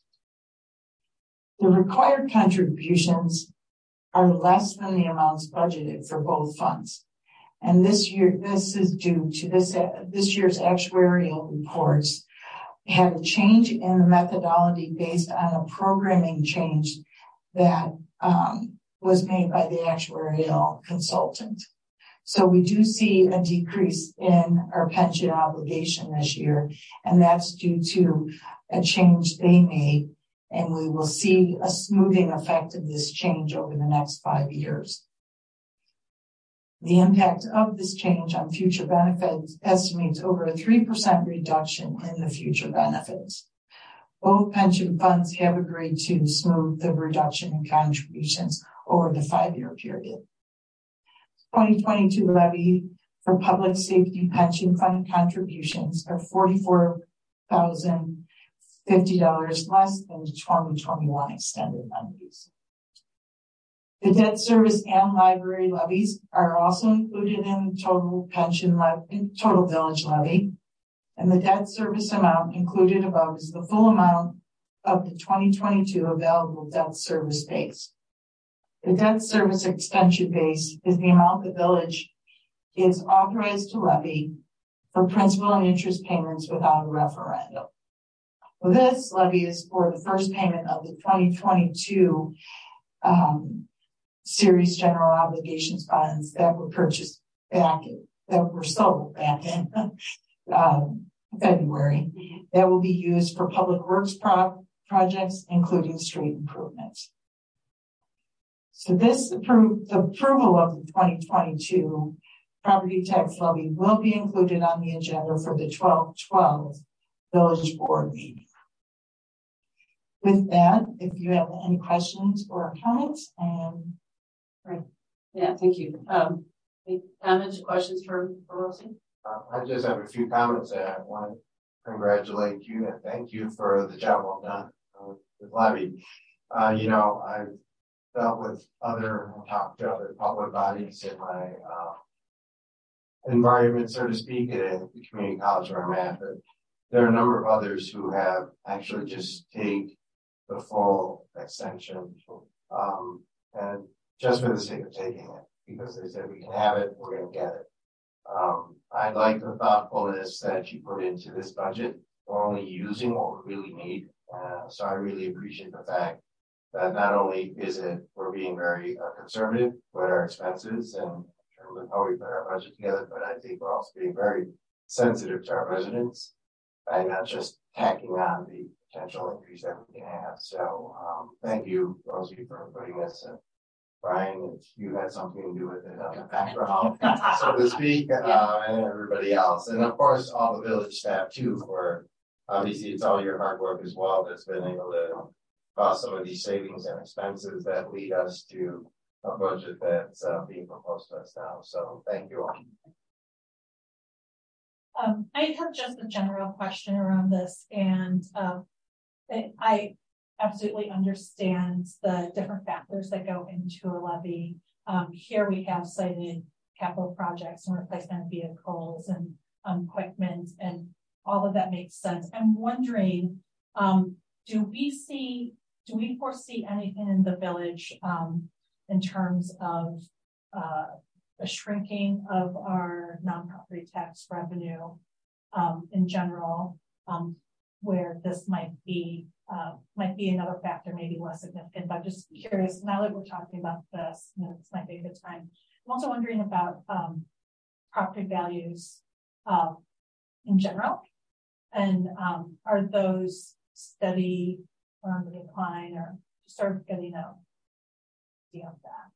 The required contributions are less than the amounts budgeted for both funds. And this year, this is due to this, uh, this year's actuarial reports had a change in the methodology based on a programming change that um, was made by the actuarial consultant. So we do see a decrease in our pension obligation this year, and that's due to a change they made. And we will see a smoothing effect of this change over the next five years. The impact of this change on future benefits estimates over a three percent reduction in the future benefits. Both pension funds have agreed to smooth the reduction in contributions over the five-year period. twenty twenty-two levy for public safety pension fund contributions are forty-four thousand fifty dollars less than the twenty twenty-one extended levies. The debt service and library levies are also included in total pension levy, total village levy. and the debt service amount included above is the full amount of the twenty twenty-two available debt service base. The debt service extension base is the amount the village is authorized to levy for principal and interest payments without a referendum. This levy is for the first payment of the twenty twenty-two um, series general obligations bonds that were purchased back in, that were sold back in um, February. That will be used for public works pro projects, including street improvements. So this approved, the approval of the twenty twenty-two property tax levy will be included on the agenda for the twelve twelve village board meeting. With that, if you have any questions or comments, and right. Yeah, thank you. Um, any comments or questions for, for Rosie? Uh, I just have a few comments that I want to congratulate you and thank you for the job well done uh, with levy. Uh, you know, I've dealt with other, talked to other public bodies in my uh, environment, so to speak, at the community college where I'm at, but there are a number of others who have actually just take the full extension, um, and just for the sake of taking it, because they said we can have it, we're going to get it. Um, I like the thoughtfulness that you put into this budget, we're only using what we really need. Uh, so I really appreciate the fact that not only is it, we're being very uh, conservative with our expenses and in terms of how we put our budget together, but I think we're also being very sensitive to our residents and not just tacking on the potential increase that we can have. So um, thank you, Rosie, for putting this. And Brian, if you had something to do with it on the background, so to speak, uh, and everybody else. And of course, all the village staff too, for obviously it's all your hard work as well that's been able to cause some of these savings and expenses that lead us to a budget that's uh, being proposed to us now. So thank you all. Um, I have just a general question around this, and um, I absolutely understand the different factors that go into a levy. Um, here we have cited capital projects and replacement of vehicles and um, equipment, and all of that makes sense. I'm wondering, um, do we see, do we foresee anything in the village um, in terms of uh, a shrinking of our non-property tax revenue um, in general, um, where this might be uh, might be another factor, maybe less significant. But I'm just curious, now that we're talking about this, you know, this might be a good time. I'm also wondering about um, property values uh, in general, and um, are those steady or on the decline, or sort of getting a idea of that?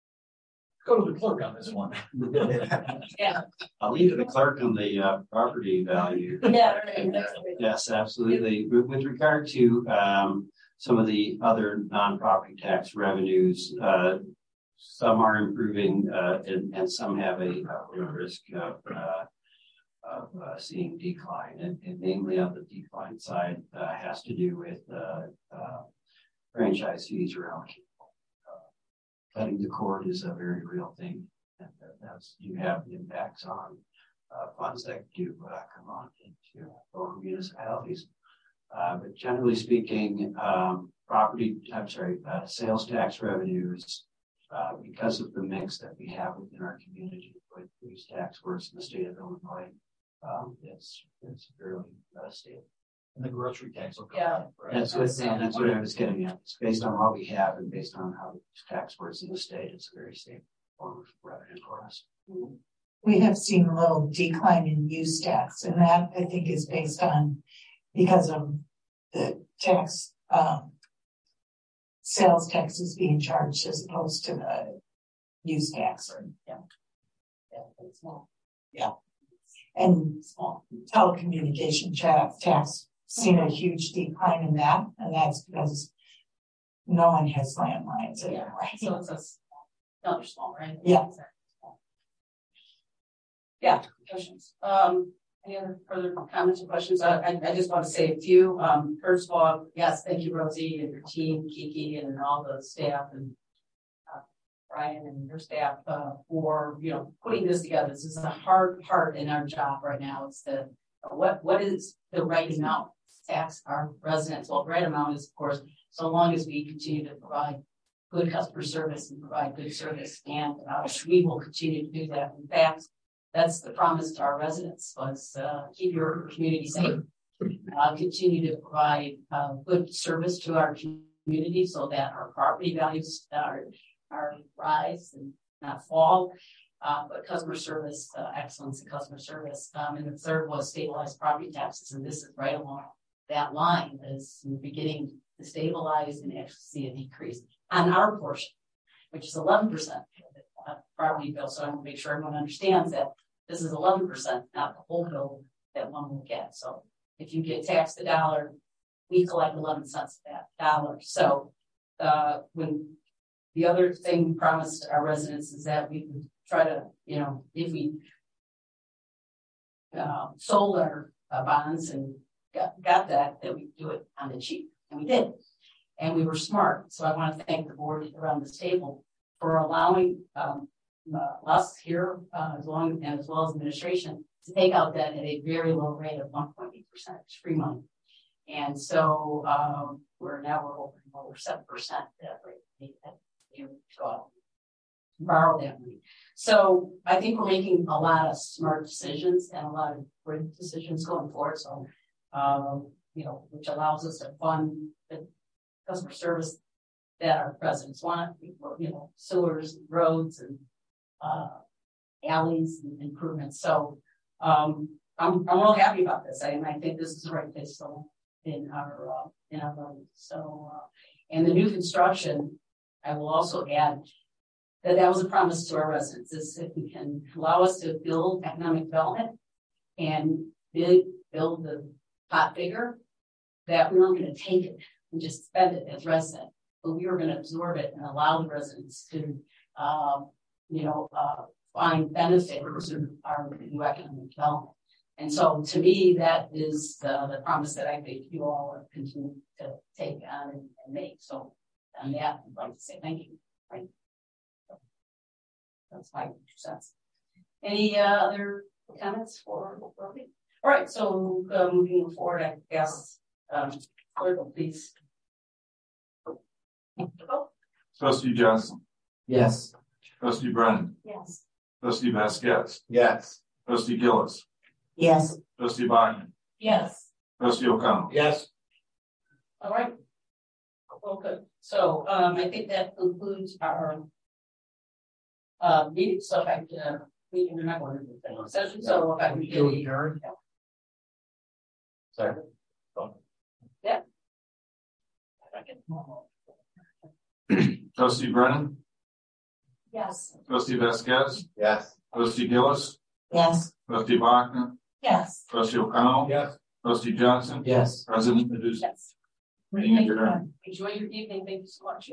Go to the clerk on this one. Yeah. I'll leave to the clerk on the uh, property value. Yeah, right. Yes, absolutely. With, with regard to um, some of the other non-property tax revenues, uh, some are improving uh, and, and some have a, a risk of, uh, of uh, seeing decline. And, and namely on the decline side uh, has to do with uh, uh, franchise fees around. Cutting the cord is a very real thing, and that's you have impacts on uh, funds that do uh, come on into local municipalities. Uh, but generally speaking, um, property, I'm sorry, uh, sales tax revenues, uh, because of the mix that we have within our community with these tax works in the state of Illinois, um, it's it's fairly uh, stable. And the grocery tax will come yeah. up, right? That's what, that's what I was getting at. It's based on what we have and based on how the tax works in the state. It's a very stable form of revenue for us. we have seen a little decline in use tax, and that I think is based on because of the tax, um, sales taxes being charged as opposed to the use tax. Yeah. Yeah, it's small. Yeah. And small telecommunication tax seen a huge decline in that, and that's because no one has landlines anymore. Yeah, so it's a, no, they're small, right? Yeah. Yeah, questions. Um, any other further comments or questions? I, I, I just want to say a few. Um, first of all, yes, thank you, Rosie, and your team, Kiki, and all the staff, and uh, Brian and your staff uh, for, you know, putting this together. This is a hard part in our job right now. It's to what, what is the right amount to tax our residents? Well, the right amount is, of course, so long as we continue to provide good customer service and provide good service, and uh, we will continue to do that. In fact, that's the promise to our residents was uh, keep your community safe, uh, continue to provide uh, good service to our community so that our property values are, are rise and not fall. Uh, but customer service, uh, excellence in customer service. Um, and the third was stabilized property taxes. And this is right along that line as we're beginning to stabilize and actually see a decrease on our portion, which is eleven percent of the uh, property bill. So I want to make sure everyone understands that this is eleven percent, not the whole bill that one will get. So if you get taxed a dollar, we collect eleven cents of that dollar. So uh, when the other thing we promised our residents is that we would try to, you know, if we uh, sold our uh, bonds and got, got that, that we do it on the cheap. And we did. And we were smart. So I want to thank the board around this table for allowing um, uh, us here, uh, as long and as well as administration, to take out debt at a very low rate of one point eight percent. It's free money. And so um, we're now we're over, over seven percent debt rate. You know, borrow that money. So I think we're making a lot of smart decisions and a lot of great decisions going forward. So, um, you know, which allows us to fund the customer service that our residents want, you know, sewers, roads, and uh, alleys and improvements. So um, I'm I'm real happy about this, I, and I think this is the right place so in our uh, in our budget. So uh, and the new construction, I will also add that that was a promise to our residents, is if we can allow us to build economic development and build, build the pot bigger, that we weren't going to take it and just spend it as residents, but we were going to absorb it and allow the residents to, um, you know, uh, find benefit to our new economic development. And so to me, that is the, the promise that I think you all are continuing to take on and, and make. So on that, I'd like to say thank you. Right. That's my two cents. Any uh, other comments for Roby? All right, so uh, moving forward, I guess, um, clerk, please. Trustee Johnson. Yes. Trustee Brennan. Yes. Trustee Vasquez. Yes. Trustee Gillis. Yes. Trustee Bachman. Yes. Trustee O'Connell. Yes. All right. Well, good. So um, I think that concludes our uh, meeting. So if I could, uh, we can remember the session. So if I can get a Sorry. Yeah. Trustee Brennan. Yes. Trustee Vasquez. Yes. Trustee Gillis. Yes. Trustee Bachman. Yes. Trustee O'Connell. Yes. Trustee Johnson. Yes. President Medusa. Yes. Meeting adjourned. Enjoy your evening. Thank you so much.